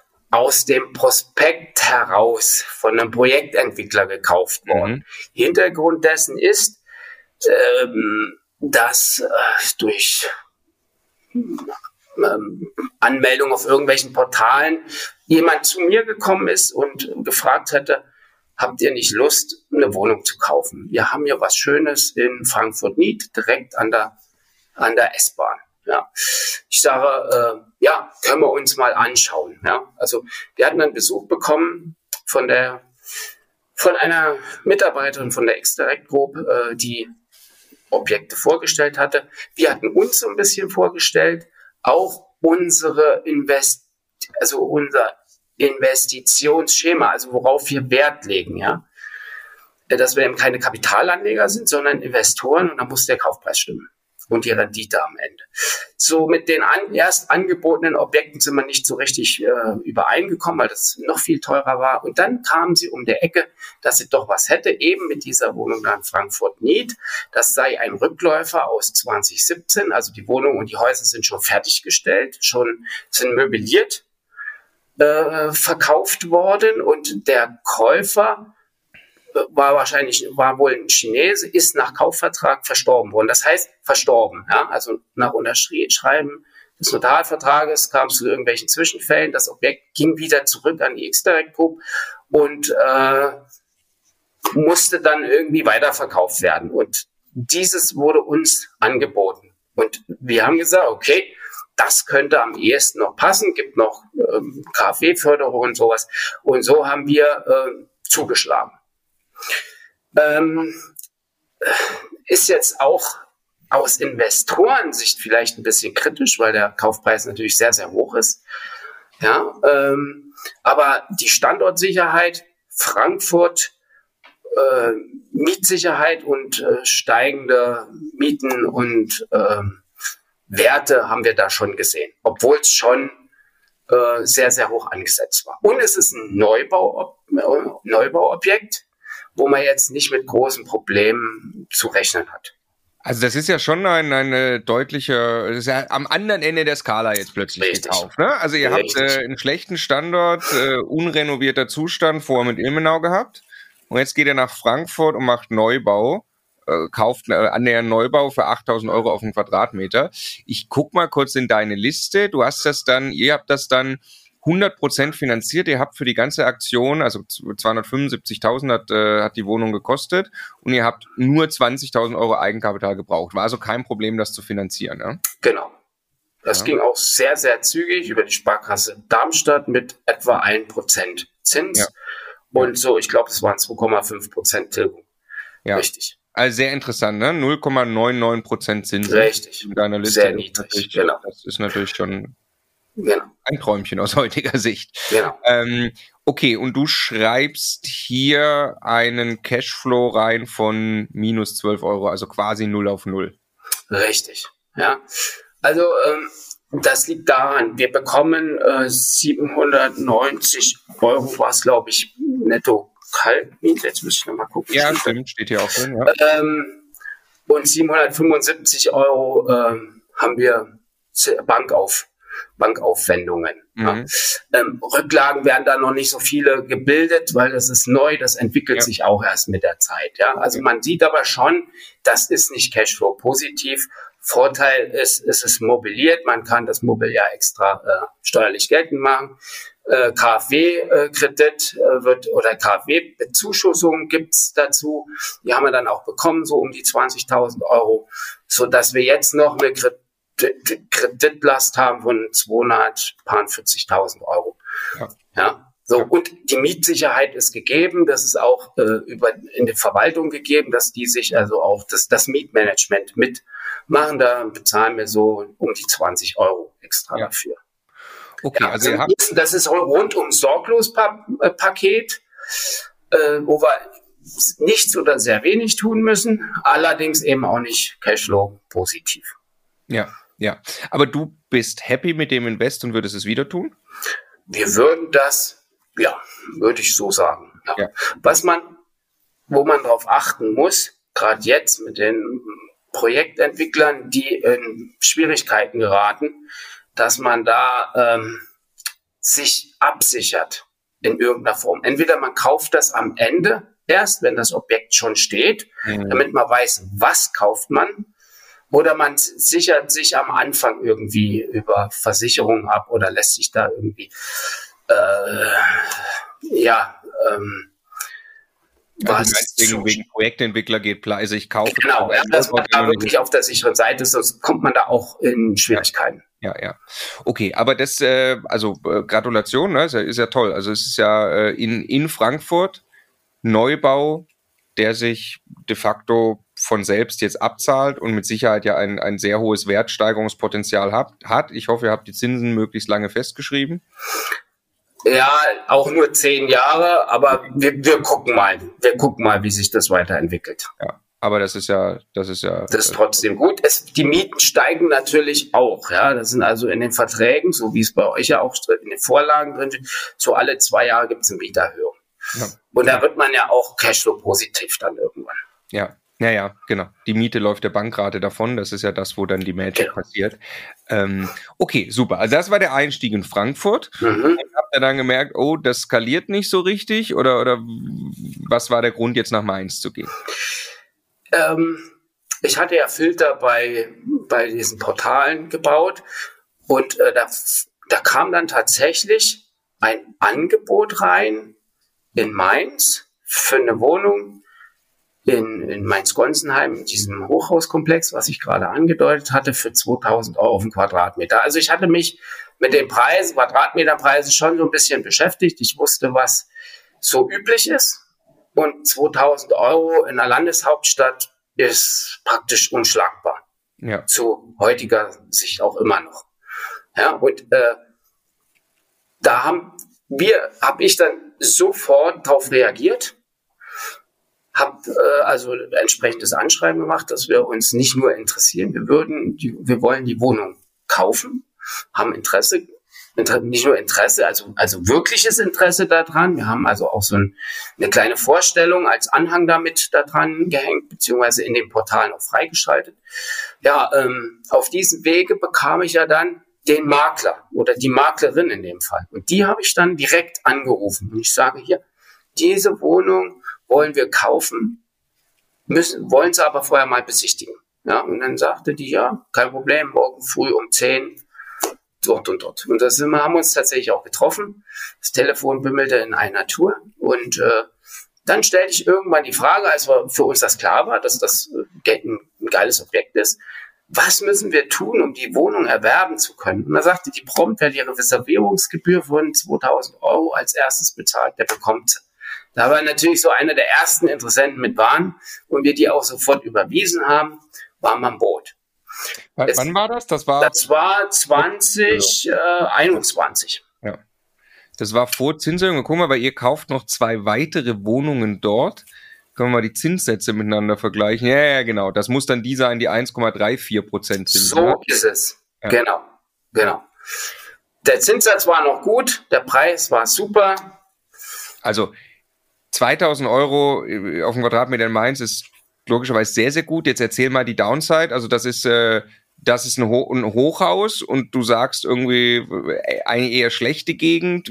aus dem Prospekt heraus von einem Projektentwickler gekauft worden. Mhm. Hintergrund dessen ist, ähm, dass äh, durch ähm, Anmeldung auf irgendwelchen Portalen jemand zu mir gekommen ist und gefragt hätte, habt ihr nicht Lust, eine Wohnung zu kaufen? Wir haben hier was Schönes in Frankfurt-Nied, direkt an der, an der S-Bahn. Ja. Ich sage, äh, ja, können wir uns mal anschauen. Ja. Also wir hatten einen Besuch bekommen von der von einer Mitarbeiterin von der X-Direct Group, äh, die Objekte vorgestellt hatte. Wir hatten uns so ein bisschen vorgestellt, auch unsere Invest, also unser Investitionsschema, also worauf wir Wert legen, ja. Dass wir eben keine Kapitalanleger sind, sondern Investoren, und da muss der Kaufpreis stimmen und die Rendite am Ende. So mit den an, erst angebotenen Objekten sind wir nicht so richtig äh, übereingekommen, weil das noch viel teurer war. Und dann kamen sie um die Ecke, dass sie doch was hätte, eben mit dieser Wohnung in Frankfurt-Nied. Das sei ein Rückläufer aus zwanzig siebzehn, also die Wohnung und die Häuser sind schon fertiggestellt, schon sind möbliert äh, verkauft worden, und der Käufer war wahrscheinlich, war wohl ein Chinese, ist nach Kaufvertrag verstorben worden. Das heißt, verstorben, ja, also nach Unterschreiben des Notarvertrages kam es zu irgendwelchen Zwischenfällen. Das Objekt ging wieder zurück an die X-Direct Group und äh, musste dann irgendwie weiterverkauft werden. Und dieses wurde uns angeboten. Und wir haben gesagt, okay, das könnte am ehesten noch passen, gibt noch ähm, KfW-Förderung und sowas. Und so haben wir äh, zugeschlagen. Ähm, ist jetzt auch aus Investorensicht vielleicht ein bisschen kritisch, weil der Kaufpreis natürlich sehr, sehr hoch ist. Ja, ähm, aber die Standortsicherheit, Frankfurt, äh, Mietsicherheit und äh, steigende Mieten und äh, Werte haben wir da schon gesehen, obwohl es schon äh, sehr, sehr hoch angesetzt war. Und es ist ein Neubau, Neubauobjekt, wo man jetzt nicht mit großen Problemen zu rechnen hat. Also das ist ja schon ein, eine deutliche, das ist ja am anderen Ende der Skala jetzt plötzlich Richtig. gekauft. Ne? Also ihr Richtig. habt äh, einen schlechten Standort, äh, unrenovierter Zustand vorher mit Ilmenau gehabt und jetzt geht ihr nach Frankfurt und macht Neubau, äh, kauft äh, annähernd Neubau für achttausend Euro auf den Quadratmeter. Ich guck mal kurz in deine Liste, du hast das dann, ihr habt das dann hundert Prozent finanziert. Ihr habt für die ganze Aktion, also zweihundertfünfundsiebzigtausend hat, äh, hat die Wohnung gekostet und ihr habt nur zwanzigtausend Euro Eigenkapital gebraucht. War also kein Problem, das zu finanzieren. Ja? Genau. Das ja. ging auch sehr, sehr zügig über die Sparkasse Darmstadt mit etwa ein Prozent Zins. Ja. Und so, ich glaube, es waren zwei Komma fünf Prozent Tilgung. Ja. Richtig. Also sehr interessant, ne? null Komma neunundneunzig Prozent Zinsen. Richtig. In deiner Liste. Sehr niedrig, genau. Das ist natürlich schon Genau. ein Träumchen aus heutiger Sicht. Genau. Ähm, okay, und du schreibst hier einen Cashflow rein von minus zwölf Euro, also quasi null auf null. Richtig, ja. Also ähm, das liegt daran, wir bekommen äh, siebenhundertneunzig Euro, war es glaube ich, netto Kaltmiete. Jetzt muss ich nochmal gucken. Ja, stimmt, steht hier auch drin. Ja. Ähm, und siebenhundertfünfundsiebzig Euro ähm, haben wir Bank auf. Bankaufwendungen. Mhm. Ja. Ähm, Rücklagen werden da noch nicht so viele gebildet, weil das ist neu, das entwickelt ja. sich auch erst mit der Zeit. Ja? Also ja. man sieht aber schon, das ist nicht Cashflow positiv. Vorteil ist, es ist mobiliert, man kann das Mobiliar extra äh, steuerlich geltend machen. Äh, KfW-Kredit äh, wird oder KfW-Bezuschussung gibt's dazu. Die haben wir dann auch bekommen, so um die zwanzigtausend Euro, so dass wir jetzt noch eine Kredit Kreditlast haben von zweihundertvierzigtausend Euro. Ja. ja. So. Ja. Und die Mietsicherheit ist gegeben. Das ist auch äh, über, in der Verwaltung gegeben, dass die sich also auch das, das Mietmanagement mitmachen. Da bezahlen wir so um die zwanzig Euro extra ja. dafür. Okay, ja, also also ihr habt das ist rundum sorglos Paket, äh, wo wir nichts oder sehr wenig tun müssen. Allerdings eben auch nicht Cashflow positiv. Ja. Ja, aber du bist happy mit dem Invest und würdest es wieder tun? Wir würden das, ja, würde ich so sagen. Ja. Ja. Was man, wo man darauf achten muss, gerade jetzt mit den Projektentwicklern, die in Schwierigkeiten geraten, dass man da ähm, sich absichert in irgendeiner Form. Entweder man kauft das am Ende erst, wenn das Objekt schon steht, mhm. damit man weiß, was kauft man. Oder man sichert sich am Anfang irgendwie über Versicherungen ab oder lässt sich da irgendwie, äh, ja, ähm, also was wegen, wegen Projektentwickler geht pleite, ich kaufe. Genau, ja, dass man da wirklich auf der sicheren Seite ist, sonst kommt man da auch in Schwierigkeiten. Ja, ja. Okay, aber das, äh, also äh, Gratulation, ne, ist ja, ist ja toll. Also es ist ja äh, in, in Frankfurt Neubau, der sich de facto von selbst jetzt abzahlt und mit Sicherheit ja ein, ein sehr hohes Wertsteigerungspotenzial hat, hat. Ich hoffe, ihr habt die Zinsen möglichst lange festgeschrieben. Ja, auch nur zehn Jahre, aber wir, wir gucken mal. Wir gucken mal, wie sich das weiterentwickelt. Ja, aber das ist ja, das ist ja. Das ist trotzdem gut. Es, die Mieten steigen natürlich auch, ja. Das sind also in den Verträgen, so wie es bei euch ja auch in den Vorlagen drin steht, so alle zwei Jahre gibt es eine Mieterhöhung. Ja. Und da wird man ja auch Cashflow positiv dann irgendwann. Ja. Ja, ja, genau. Die Miete läuft der Bankrate davon. Das ist ja das, wo dann die Magic genau. passiert. Ähm, okay, super. Also das war der Einstieg in Frankfurt. Mhm. Dann habt habt ihr dann gemerkt, oh, das skaliert nicht so richtig? Oder, oder was war der Grund, jetzt nach Mainz zu gehen? Ähm, ich hatte ja Filter bei, bei diesen Portalen gebaut und äh, da, da kam dann tatsächlich ein Angebot rein in Mainz für eine Wohnung in, in Mainz-Gonsenheim, in diesem Hochhauskomplex, was ich gerade angedeutet hatte, für zweitausend Euro auf den Quadratmeter. Also ich hatte mich mit den Preisen, Quadratmeterpreisen schon so ein bisschen beschäftigt. Ich wusste, was so üblich ist. Und zweitausend Euro in der Landeshauptstadt ist praktisch unschlagbar. Ja. Zu heutiger Sicht auch immer noch. Ja, und äh, da haben wir, habe ich dann sofort darauf reagiert, habe äh, also ein entsprechendes Anschreiben gemacht, dass wir uns nicht nur interessieren, wir würden, die, wir wollen die Wohnung kaufen, haben Interesse, Inter, nicht nur Interesse, also also wirkliches Interesse daran. Wir haben also auch so ein, eine kleine Vorstellung als Anhang damit da dran gehängt, beziehungsweise in den Portalen auch freigeschaltet. Ja, ähm, auf diesem Wege bekam ich ja dann den Makler oder die Maklerin in dem Fall. Und die habe ich dann direkt angerufen. Und ich sage hier, diese Wohnung wollen wir kaufen, müssen, wollen sie aber vorher mal besichtigen. Ja, und dann sagte die, ja, kein Problem, morgen früh um zehn dort und dort. Und das sind wir, haben uns tatsächlich auch getroffen. Das Telefon bimmelte in einer Tour. Und äh, dann stellte ich irgendwann die Frage, als für uns das klar war, dass das ein, ein geiles Objekt ist, was müssen wir tun, um die Wohnung erwerben zu können? Und da sagte die prompt, wer die Reservierungsgebühr von zweitausend Euro als erstes bezahlt, der bekommt. Da war natürlich so einer der ersten Interessenten mit waren und wir die auch sofort überwiesen haben, waren wir am Boot. W Jetzt, wann war das? Das war, das war zwanzig einundzwanzig. Ja. Das war vor Zinserhöhung. Guck mal, weil ihr kauft noch zwei weitere Wohnungen dort. Können wir mal die Zinssätze miteinander vergleichen? Ja, ja, genau. Das muss dann die sein, die eins Komma vierunddreißig Prozent Zinsen So hat. ist es. Ja. Genau, genau. Der Zinssatz war noch gut, der Preis war super. Also zweitausend Euro auf dem Quadratmeter in Mainz ist logischerweise sehr, sehr gut. Jetzt erzähl mal die Downside. Also das ist, äh, das ist ein, Ho ein Hochhaus und du sagst irgendwie eine eher schlechte Gegend.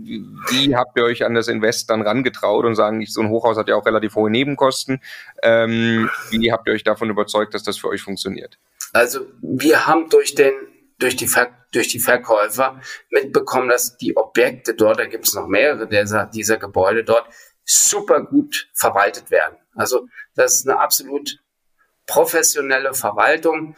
Wie habt ihr euch an das Invest dann rangetraut und sagen, so ein Hochhaus hat ja auch relativ hohe Nebenkosten. Ähm, wie habt ihr euch davon überzeugt, dass das für euch funktioniert? Also wir haben durch den durch die, Ver durch die Verkäufer mitbekommen, dass die Objekte dort, da gibt es noch mehrere dieser, dieser Gebäude dort, super gut verwaltet werden. Also das ist eine absolut professionelle Verwaltung,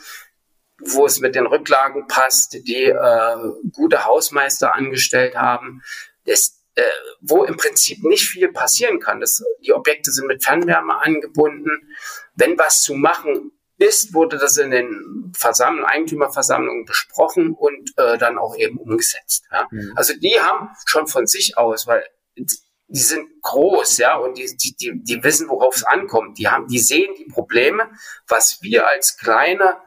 wo es mit den Rücklagen passt, die äh, gute Hausmeister angestellt haben, das, äh, wo im Prinzip nicht viel passieren kann. Das, die Objekte sind mit Fernwärme angebunden. Wenn was zu machen ist, wurde das in den Versammlungen, Eigentümerversammlungen besprochen und äh, dann auch eben umgesetzt. Ja? Mhm. Also die haben schon von sich aus, weil die sind groß, ja, und die, die, die, die wissen, worauf es ankommt. Die haben, die sehen die Probleme, was wir als kleine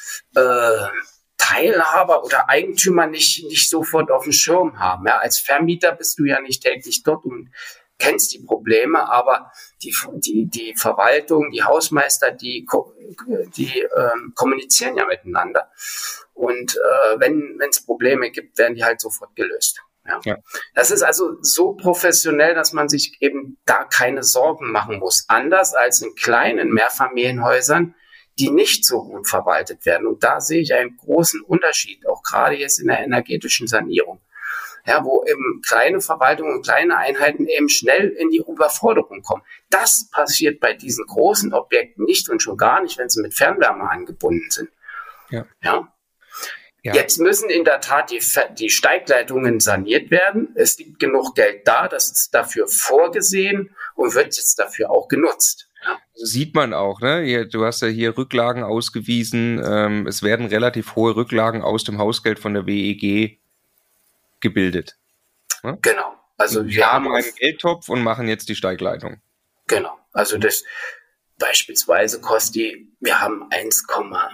äh, Teilhaber oder Eigentümer nicht, nicht sofort auf dem Schirm haben. Ja, als Vermieter bist du ja nicht täglich dort und kennst die Probleme, aber die, die, die Verwaltung, die Hausmeister, die, die ähm, kommunizieren ja miteinander. Und äh, wenn es Probleme gibt, werden die halt sofort gelöst. Ja. Ja. Das ist also so professionell, dass man sich eben da keine Sorgen machen muss. Anders als in kleinen Mehrfamilienhäusern, die nicht so gut verwaltet werden. Und da sehe ich einen großen Unterschied, auch gerade jetzt in der energetischen Sanierung. Ja, wo eben kleine Verwaltungen und kleine Einheiten eben schnell in die Überforderung kommen. Das passiert bei diesen großen Objekten nicht und schon gar nicht, wenn sie mit Fernwärme angebunden sind. Ja. Ja. Ja. Jetzt müssen in der Tat die, die Steigleitungen saniert werden. Es gibt genug Geld da, das ist dafür vorgesehen und wird jetzt dafür auch genutzt. Ja. Sieht man auch, ne? Hier, du hast ja hier Rücklagen ausgewiesen. Ähm, es werden relativ hohe Rücklagen aus dem Hausgeld von der W E G gebildet. Ne? Genau. Also wir haben einen Geldtopf und machen jetzt die Steigleitung. Genau. Also das beispielsweise kostet die, wir haben eins,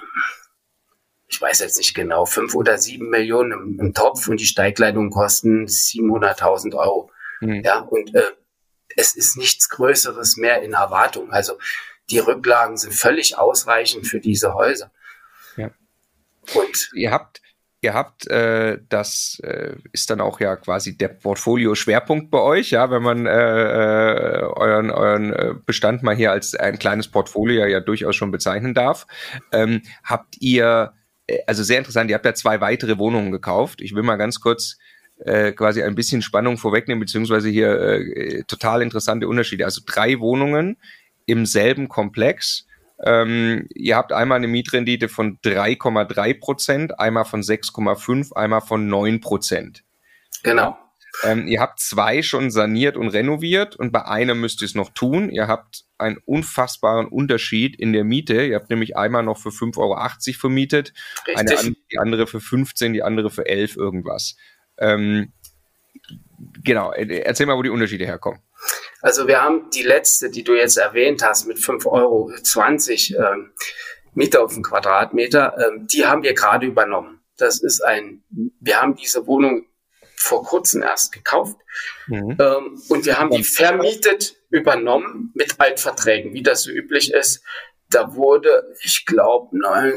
ich weiß jetzt nicht genau, fünf oder sieben Millionen im, im Topf und die Steigleitungen kosten siebenhunderttausend Euro. Mhm. Ja, und äh, es ist nichts Größeres mehr in Erwartung. Also die Rücklagen sind völlig ausreichend für diese Häuser. Ja. Und ihr habt Ihr habt, äh, das äh, ist dann auch ja quasi der Portfolio-Schwerpunkt bei euch, ja, wenn man äh, euren, euren Bestand mal hier als ein kleines Portfolio ja durchaus schon bezeichnen darf. Ähm, habt ihr, also sehr interessant, ihr habt ja zwei weitere Wohnungen gekauft. Ich will mal ganz kurz äh, quasi ein bisschen Spannung vorwegnehmen, beziehungsweise hier äh, total interessante Unterschiede. Also drei Wohnungen im selben Komplex. Ähm, ihr habt einmal eine Mietrendite von drei Komma drei Prozent, einmal von sechs Komma fünf, einmal von neun Prozent. Genau. Ähm, ihr habt zwei schon saniert und renoviert und bei einem müsst ihr es noch tun. Ihr habt einen unfassbaren Unterschied in der Miete. Ihr habt nämlich einmal noch für fünf Euro achtzig vermietet, eine, die andere für fünfzehn, die andere für elf irgendwas. Ähm, genau, erzähl mal, wo die Unterschiede herkommen. Also wir haben die letzte, die du jetzt erwähnt hast, mit fünf Euro zwanzig ähm, Miete auf den Quadratmeter, ähm, die haben wir gerade übernommen. Das ist ein, wir haben diese Wohnung vor kurzem erst gekauft mhm. ähm, und wir haben die vermietet übernommen mit Altverträgen, wie das so üblich ist. Da wurde, ich glaube,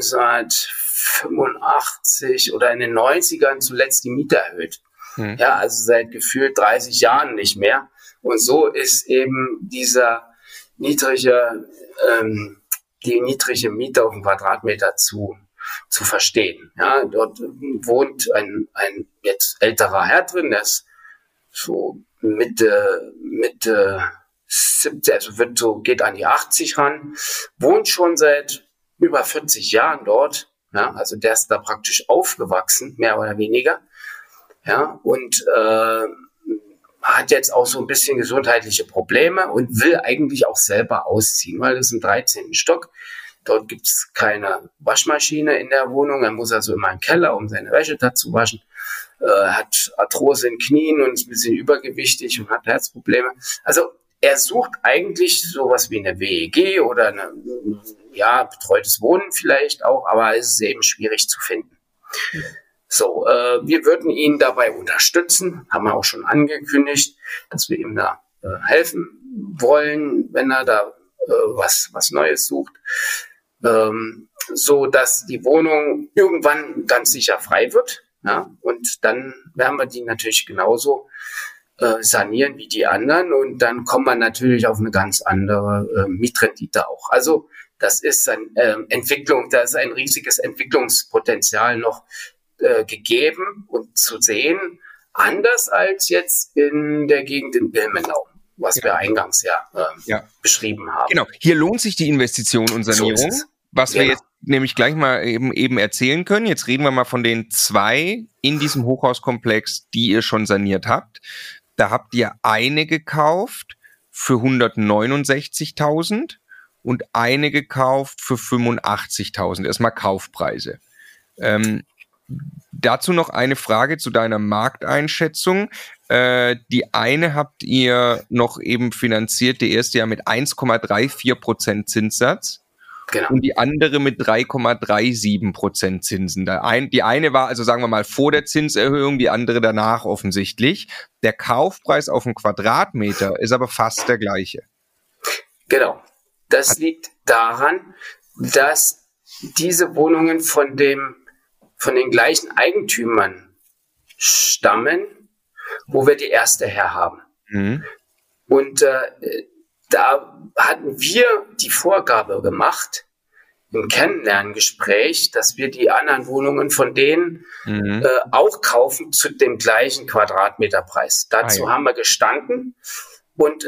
neunzehnhundertfünfundachtzig oder in den neunzigern zuletzt die Miete erhöht. Mhm. Ja, also seit gefühlt dreißig Jahren nicht mehr. Und so ist eben dieser niedrige, ähm, die niedrige Miete auf den Quadratmeter zu, zu verstehen. Ja, dort wohnt ein, ein jetzt älterer Herr drin, der ist so Mitte, Mitte siebzig, also wird so, geht an die achtzig ran, wohnt schon seit über vierzig Jahren dort. Ja, also der ist da praktisch aufgewachsen, mehr oder weniger. Ja, und, äh, hat jetzt auch so ein bisschen gesundheitliche Probleme und will eigentlich auch selber ausziehen, weil das ist im dreizehnten Stock. Dort gibt es keine Waschmaschine in der Wohnung. Er muss also immer im Keller, um seine Wäsche da zu waschen. Er äh, hat Arthrose in Knien und ist ein bisschen übergewichtig und hat Herzprobleme. Also er sucht eigentlich sowas wie eine W E G oder eine, ja, betreutes Wohnen vielleicht auch, aber es ist eben schwierig zu finden. So, äh, wir würden ihn dabei unterstützen, haben wir auch schon angekündigt, dass wir ihm da äh, helfen wollen, wenn er da äh, was was Neues sucht, ähm, so dass die Wohnung irgendwann ganz sicher frei wird, ja, und dann werden wir die natürlich genauso äh, sanieren wie die anderen und dann kommt man natürlich auf eine ganz andere äh, Mietrendite auch. Also das ist ein äh, Entwicklung, da ist ein riesiges Entwicklungspotenzial noch Äh, gegeben und zu sehen, anders als jetzt in der Gegend in Ilmenau, was ja. wir eingangs ja, äh, ja beschrieben haben. Genau, hier lohnt sich die Investition und Sanierung, so was wir ja. jetzt nämlich gleich mal eben, eben erzählen können. Jetzt reden wir mal von den zwei in diesem Hochhauskomplex, die ihr schon saniert habt. Da habt ihr eine gekauft für hundertneunundsechzigtausend und eine gekauft für fünfundachtzigtausend. Erstmal Kaufpreise. Ähm, Dazu noch eine Frage zu deiner Markteinschätzung. Äh, die eine habt ihr noch eben finanziert, die erste ja mit eins Komma vierunddreißig Prozent Zinssatz. Genau. Und die andere mit drei Komma siebenunddreißig Prozent Zinsen. Da ein, die eine war also, sagen wir mal, vor der Zinserhöhung, die andere danach offensichtlich. Der Kaufpreis auf einen Quadratmeter ist aber fast der gleiche. Genau. Das liegt daran, dass diese Wohnungen von dem von den gleichen Eigentümern stammen, wo wir die erste her haben. Mhm. Und äh, da hatten wir die Vorgabe gemacht, im Kennenlerngespräch, dass wir die anderen Wohnungen von denen mhm. äh, auch kaufen zu dem gleichen Quadratmeterpreis. Dazu ah, ja. haben wir gestanden und äh,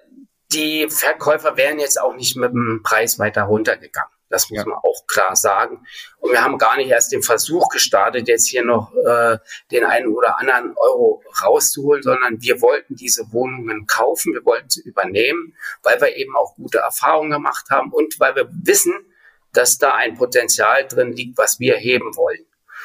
die Verkäufer wären jetzt auch nicht mit dem Preis weiter runtergegangen. Das muss ja. man auch klar sagen. Und wir haben gar nicht erst den Versuch gestartet, jetzt hier noch äh, den einen oder anderen Euro rauszuholen, sondern wir wollten diese Wohnungen kaufen, wir wollten sie übernehmen, weil wir eben auch gute Erfahrungen gemacht haben und weil wir wissen, dass da ein Potenzial drin liegt, was wir heben wollen.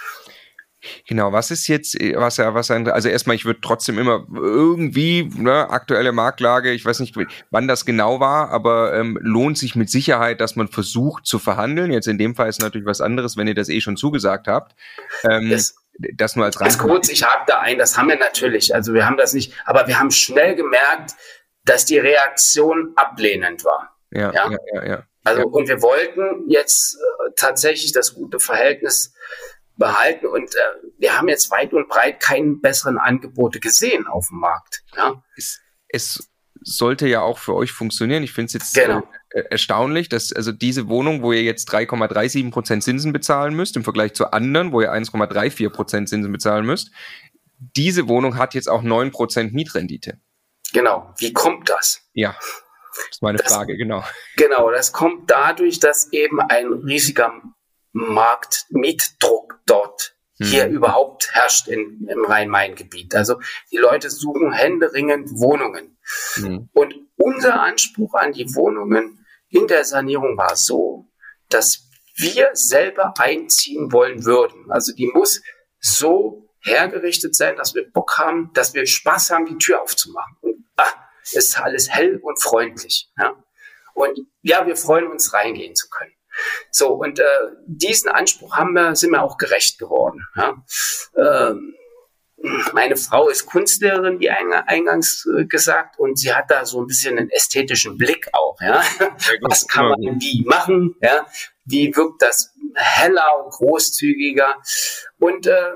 Genau, was ist jetzt, was ja, was ein, also erstmal, ich würde trotzdem immer irgendwie, ne, aktuelle Marktlage, ich weiß nicht, wann das genau war, aber ähm, lohnt sich mit Sicherheit, dass man versucht zu verhandeln. Jetzt in dem Fall ist natürlich was anderes, wenn ihr das eh schon zugesagt habt. Ähm, das, das nur als Ganz kurz, ich hake da ein, das haben wir natürlich, also wir haben das nicht, aber wir haben schnell gemerkt, dass die Reaktion ablehnend war. Ja, ja, ja. ja, ja. Also, ja. und wir wollten jetzt äh, tatsächlich das gute Verhältnis behalten. Und äh, wir haben jetzt weit und breit keine besseren Angebote gesehen auf dem Markt. Ja? Es, es sollte ja auch für euch funktionieren. Ich finde es jetzt genau. äh, erstaunlich, dass also diese Wohnung, wo ihr jetzt drei Komma siebenunddreißig Prozent Zinsen bezahlen müsst, im Vergleich zu anderen, wo ihr eins Komma vierunddreißig Prozent Zinsen bezahlen müsst, diese Wohnung hat jetzt auch neun Prozent Mietrendite. Genau. Wie kommt das? Ja, das ist meine das, Frage, genau. Genau, das kommt dadurch, dass eben ein riesiger Marktmietdruck dort hm. hier überhaupt herrscht in, im Rhein-Main-Gebiet. Also die Leute suchen händeringend Wohnungen. Hm. Und unser Anspruch an die Wohnungen in der Sanierung war so, dass wir selber einziehen wollen würden. Also die muss so hergerichtet sein, dass wir Bock haben, dass wir Spaß haben, die Tür aufzumachen. Und ah, ist alles hell und freundlich. Ja? Und ja, wir freuen uns, reingehen zu können. So, und äh, diesen Anspruch haben wir, sind wir auch gerecht geworden. Ja? Ähm, meine Frau ist Kunstlehrerin, wie eingangs äh, gesagt, und sie hat da so ein bisschen einen ästhetischen Blick auch. Ja? Was kann man wie machen? Ja? Wie wirkt das heller und großzügiger? Und äh,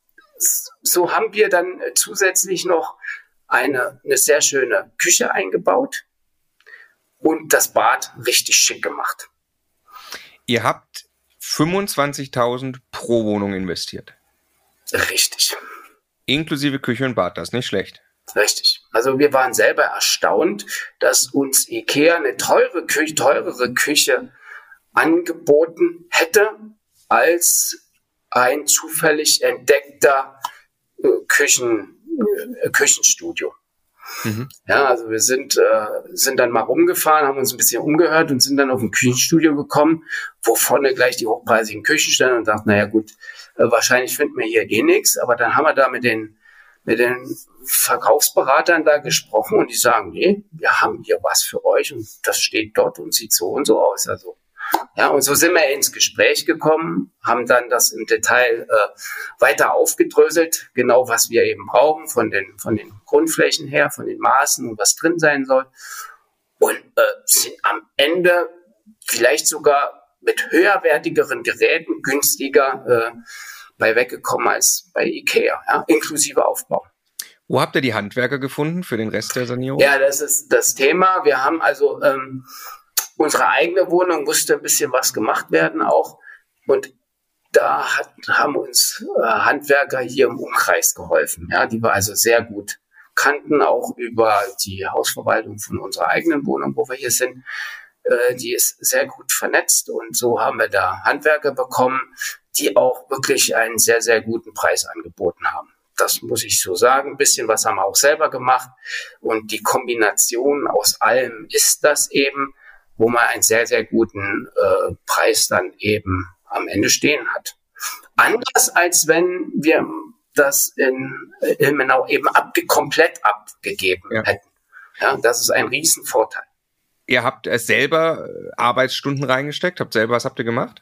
so haben wir dann zusätzlich noch eine, eine sehr schöne Küche eingebaut und das Bad richtig schick gemacht. Ihr habt fünfundzwanzigtausend pro Wohnung investiert. Richtig. Inklusive Küche und Bad, das ist nicht schlecht. Richtig. Also wir waren selber erstaunt, dass uns IKEA eine teure Küche, teurere Küche angeboten hätte als ein zufällig entdeckter äh, Küchen, äh, Küchenstudio. Mhm. Ja, also wir sind, äh, sind dann mal rumgefahren, haben uns ein bisschen umgehört und sind dann auf ein Küchenstudio gekommen, wo vorne gleich die hochpreisigen Küchen standen und dachten, naja gut, äh, wahrscheinlich finden wir hier eh nichts, aber dann haben wir da mit den, mit den Verkaufsberatern da gesprochen und die sagen, nee, wir haben hier was für euch und das steht dort und sieht so und so aus. Also ja, und so sind wir ins Gespräch gekommen, haben dann das im Detail äh, weiter aufgedröselt, genau was wir eben brauchen, von den, von den Grundflächen her, von den Maßen und was drin sein soll. Und äh, sind am Ende vielleicht sogar mit höherwertigeren Geräten günstiger äh, bei weggekommen als bei IKEA, ja, inklusive Aufbau. Wo habt ihr die Handwerker gefunden für den Rest der Sanierung? Ja, das ist das Thema. Wir haben also... Ähm, Unsere eigene Wohnung musste ein bisschen was gemacht werden auch. Und da hat, haben uns äh, Handwerker hier im Umkreis geholfen, ja, die wir also sehr gut kannten, auch über die Hausverwaltung von unserer eigenen Wohnung, wo wir hier sind. Äh, die ist sehr gut vernetzt und so haben wir da Handwerker bekommen, die auch wirklich einen sehr, sehr guten Preis angeboten haben. Das muss ich so sagen. Ein bisschen was haben wir auch selber gemacht. Und die Kombination aus allem ist das eben, wo man einen sehr, sehr guten äh, Preis dann eben am Ende stehen hat. Anders als wenn wir das in Ilmenau eben abge- komplett abgegeben ja. hätten. Ja, das ist ein Riesenvorteil. Ihr habt es selber Arbeitsstunden reingesteckt? Habt selber, was habt ihr gemacht?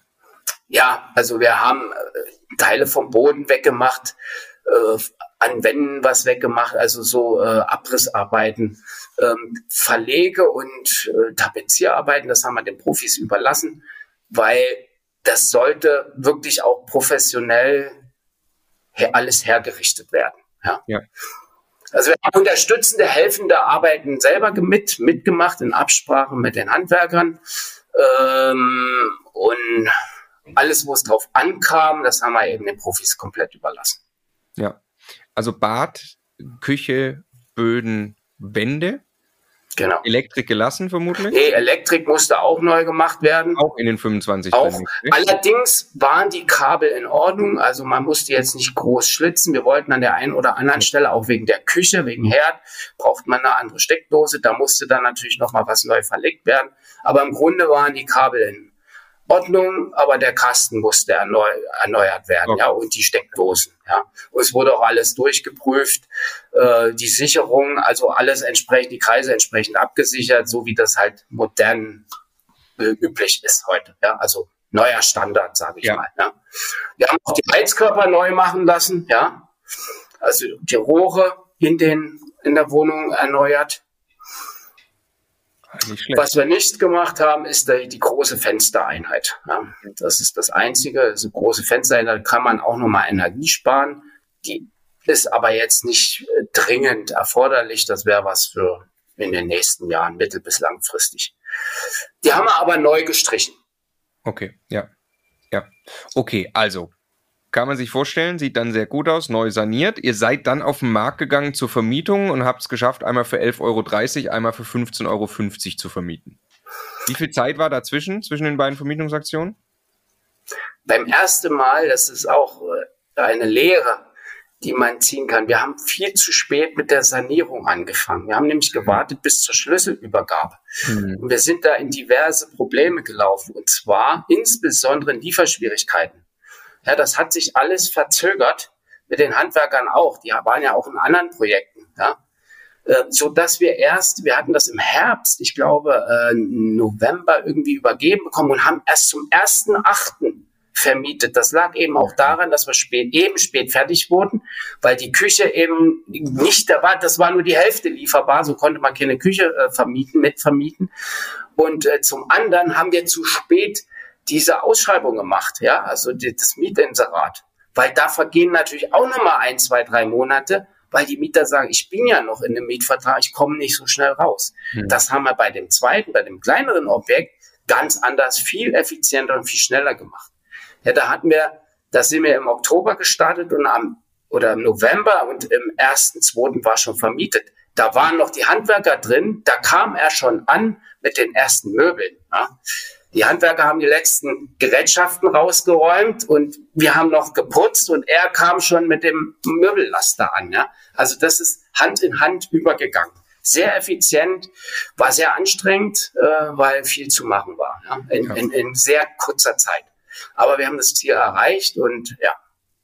Ja, also wir haben äh, Teile vom Boden weggemacht, äh, an Wänden was weggemacht, also so äh, Abrissarbeiten, ähm, Verlege und äh, Tapezierarbeiten, das haben wir den Profis überlassen, weil das sollte wirklich auch professionell her- alles hergerichtet werden. Ja? Ja. Also wir haben unterstützende, helfende Arbeiten selber mit, mitgemacht in Absprache mit den Handwerkern ähm, und alles, wo es drauf ankam, das haben wir eben den Profis komplett überlassen. Ja. Also Bad, Küche, Böden, Wände. Genau. Elektrik gelassen vermutlich? Nee, Elektrik musste auch neu gemacht werden. Auch in den fünfundzwanzig. Auch. Allerdings waren die Kabel in Ordnung. Also man musste jetzt nicht groß schlitzen. Wir wollten an der einen oder anderen Stelle, auch wegen der Küche, wegen Herd, braucht man eine andere Steckdose. Da musste dann natürlich nochmal was neu verlegt werden. Aber im Grunde waren die Kabel in Ordnung, aber der Kasten musste erneu, erneuert werden, okay. Ja, und die Steckdosen, ja. Und es wurde auch alles durchgeprüft, äh, die Sicherung, also alles entsprechend, die Kreise entsprechend abgesichert, so wie das halt modern äh, üblich ist heute, ja. Also neuer Standard, sage ich ja. mal, ja. Wir haben auch die Heizkörper neu machen lassen, ja. Also die Rohre in den, in der Wohnung erneuert. Nicht schlecht. Was wir nicht gemacht haben, ist die, die große Fenstereinheit. Ja, das ist das Einzige. Das ist eine große Fenstereinheit, kann man auch nochmal Energie sparen. Die ist aber jetzt nicht dringend erforderlich. Das wäre was für in den nächsten Jahren, mittel- bis langfristig. Die haben wir aber neu gestrichen. Okay, ja. Ja. Okay, also kann man sich vorstellen, sieht dann sehr gut aus, neu saniert. Ihr seid dann auf den Markt gegangen zur Vermietung und habt es geschafft, einmal für elf Euro dreißig, einmal für fünfzehn Euro fünfzig zu vermieten. Wie viel Zeit war dazwischen, zwischen den beiden Vermietungsaktionen? Beim ersten Mal, das ist auch eine Lehre, die man ziehen kann. Wir haben viel zu spät mit der Sanierung angefangen. Wir haben nämlich gewartet bis zur Schlüsselübergabe. Mhm. Und wir sind da in diverse Probleme gelaufen. Und zwar insbesondere in Lieferschwierigkeiten. Ja, das hat sich alles verzögert. Mit den Handwerkern auch. Die waren ja auch in anderen Projekten. Ja. Äh, so dass wir erst, wir hatten das im Herbst, ich glaube, äh, November irgendwie übergeben bekommen und haben erst zum ersten achten vermietet. Das lag eben auch daran, dass wir spät, eben spät fertig wurden, weil die Küche eben nicht da war. Das war nur die Hälfte lieferbar, so konnte man keine Küche äh, vermieten, mitvermieten. Und äh, zum anderen haben wir zu spät diese Ausschreibung gemacht, ja, also die, das Mietinserat. Weil da vergehen natürlich auch nochmal ein, zwei, drei Monate, weil die Mieter sagen, ich bin ja noch in einem Mietvertrag, ich komme nicht so schnell raus. Hm. Das haben wir bei dem zweiten, bei dem kleineren Objekt ganz anders, viel effizienter und viel schneller gemacht. Ja, da hatten wir, da sind wir im Oktober gestartet und am, oder im November und im ersten, zweiten war schon vermietet. Da waren noch die Handwerker drin, da kam er schon an mit den ersten Möbeln. Ja. Die Handwerker haben die letzten Gerätschaften rausgeräumt und wir haben noch geputzt und er kam schon mit dem Möbellaster an. Ja. Also das ist Hand in Hand übergegangen. Sehr effizient, war sehr anstrengend, äh, weil viel zu machen war, ja, in, in, in sehr kurzer Zeit. Aber wir haben das Ziel erreicht und ja.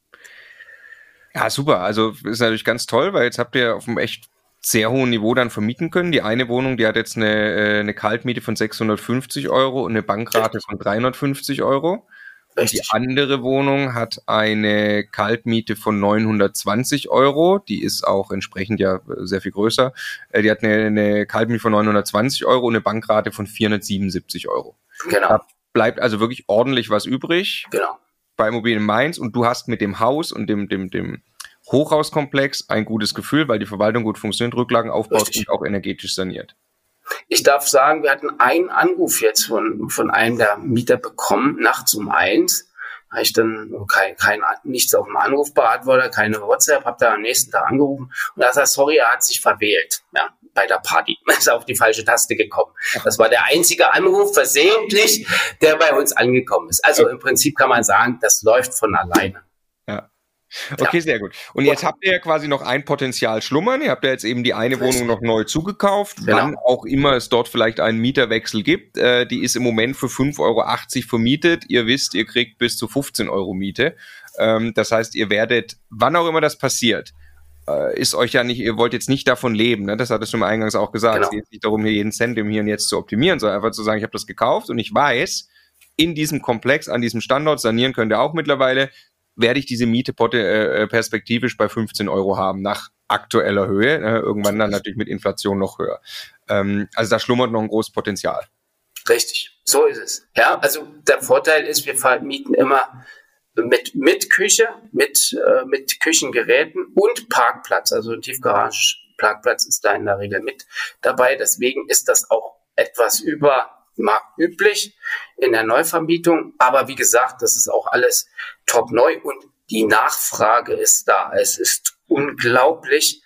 Ja, super. Also ist natürlich ganz toll, weil jetzt habt ihr auf einem echt sehr hohen Niveau dann vermieten können. Die eine Wohnung, die hat jetzt eine, eine Kaltmiete von sechshundertfünfzig Euro und eine Bankrate von dreihundertfünfzig Euro. Und die andere Wohnung hat eine Kaltmiete von neunhundertzwanzig Euro. Die ist auch entsprechend ja sehr viel größer. Die hat eine, eine Kaltmiete von neunhundertzwanzig Euro und eine Bankrate von vierhundertsiebenundsiebzig Euro. Genau. Da bleibt also wirklich ordentlich was übrig. Genau. Bei Immobilien Mainz, und du hast mit dem Haus und dem, dem, dem Hochhauskomplex ein gutes Gefühl, weil die Verwaltung gut funktioniert, Rücklagen aufbaut Richtig. Und auch energetisch saniert. Ich darf sagen, wir hatten einen Anruf jetzt von, von einem der Mieter bekommen, nachts um eins. Da habe ich dann kein, kein, nichts auf dem Anruf beantwortet, keine WhatsApp, habe da am nächsten Tag angerufen und da sagt, sorry, er hat sich verwählt, ja, bei der Party. Er ist auf die falsche Taste gekommen. Das war der einzige Anruf versehentlich, der bei uns angekommen ist. Also im Prinzip kann man sagen, das läuft von alleine. Ja. Okay, ja. Sehr gut. Und jetzt habt ihr ja quasi noch ein Potenzial schlummern. Ihr habt ja jetzt eben die eine Wohnung noch neu zugekauft. Genau. Wann auch immer es dort vielleicht einen Mieterwechsel gibt. Äh, die ist im Moment für fünf Euro achtzig vermietet. Ihr wisst, ihr kriegt bis zu fünfzehn Euro Miete. Ähm, das heißt, ihr werdet, wann auch immer das passiert, äh, ist euch ja nicht, ihr wollt jetzt nicht davon leben. Ne? Das hattest du mir eingangs auch gesagt. Genau. Es geht nicht darum, hier jeden Cent im Hier und Jetzt zu optimieren, sondern einfach zu sagen, ich habe das gekauft und ich weiß, in diesem Komplex, an diesem Standort, sanieren könnt ihr auch mittlerweile, werde ich diese Miete äh, perspektivisch bei fünfzehn Euro haben, nach aktueller Höhe, äh, irgendwann dann natürlich mit Inflation noch höher. Ähm, also da schlummert noch ein großes Potenzial. Richtig, so ist es. Ja, also der Vorteil ist, wir vermieten immer mit, mit Küche, mit, äh, mit Küchengeräten und Parkplatz, also Tiefgarage-Parkplatz ist da in der Regel mit dabei. Deswegen ist das auch etwas über marktüblich in der Neuvermietung, aber wie gesagt, das ist auch alles top neu und die Nachfrage ist da. Es ist unglaublich,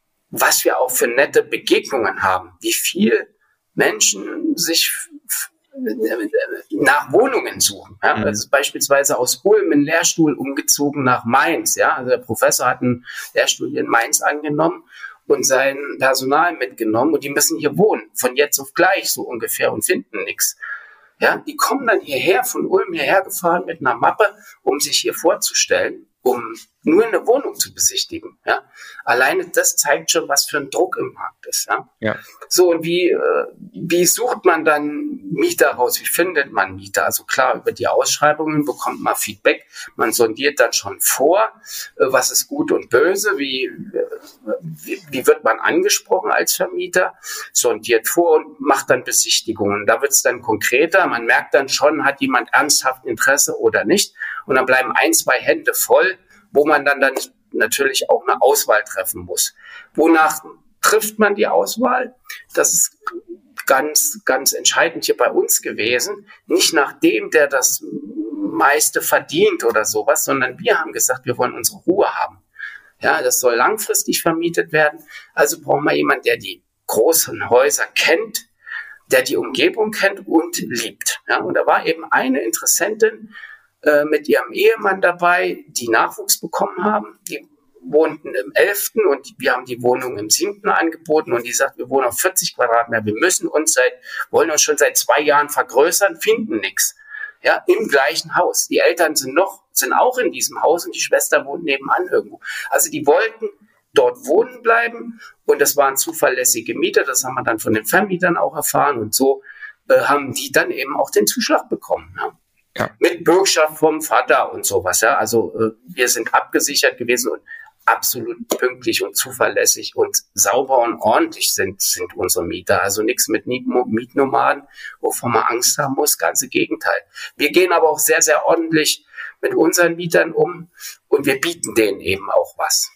was wir auch für nette Begegnungen haben, wie viel Menschen sich nach Wohnungen suchen. Ja? Mhm. Also beispielsweise aus Ulm einen Lehrstuhl umgezogen nach Mainz. Ja? Also der Professor hat einen Lehrstuhl hier in Mainz angenommen und sein Personal mitgenommen und die müssen hier wohnen, von jetzt auf gleich so ungefähr und finden nichts. Ja, die kommen dann hierher, von Ulm hierher gefahren mit einer Mappe, um sich hier vorzustellen, um nur eine Wohnung zu besichtigen. Ja, alleine das zeigt schon, was für ein Druck im Markt ist. Ja, ja. So und wie äh, wie sucht man dann Mieter raus? Wie findet man Mieter? Also klar, über die Ausschreibungen bekommt man Feedback. Man sondiert dann schon vor, äh, was ist gut und böse, wie wie, wie wird man angesprochen als Vermieter, sondiert vor und macht dann Besichtigungen. Da wird es dann konkreter, man merkt dann schon, hat jemand ernsthaft Interesse oder nicht. Und dann bleiben ein, zwei Hände voll, wo man dann, dann natürlich auch eine Auswahl treffen muss. Wonach trifft man die Auswahl? Das ist ganz, ganz entscheidend hier bei uns gewesen. Nicht nach dem, der das meiste verdient oder sowas, sondern wir haben gesagt, wir wollen unsere Ruhe haben. Ja, das soll langfristig vermietet werden. Also brauchen wir jemanden, der die großen Häuser kennt, der die Umgebung kennt und liebt. Ja, und da war eben eine Interessentin äh, mit ihrem Ehemann dabei, die Nachwuchs bekommen haben. Die wohnten im elften und wir haben die Wohnung im siebten angeboten und die sagt, wir wohnen auf vierzig Quadratmeter, wir müssen uns seit, wollen uns schon seit zwei Jahren vergrößern, finden nichts. Ja, im gleichen Haus. Die Eltern sind noch, sind auch in diesem Haus und die Schwester wohnt nebenan irgendwo. Also die wollten dort wohnen bleiben und das waren zuverlässige Mieter, das haben wir dann von den Vermietern auch erfahren und so äh, haben die dann eben auch den Zuschlag bekommen. Ja. Ja. Mit Bürgschaft vom Vater und sowas. Ja. Also äh, wir sind abgesichert gewesen und absolut pünktlich und zuverlässig und sauber und ordentlich sind, sind unsere Mieter. Also nichts mit Mietnomaden, wovon man Angst haben muss, ganze Gegenteil. Wir gehen aber auch sehr, sehr ordentlich mit unseren Mietern um und wir bieten denen eben auch was.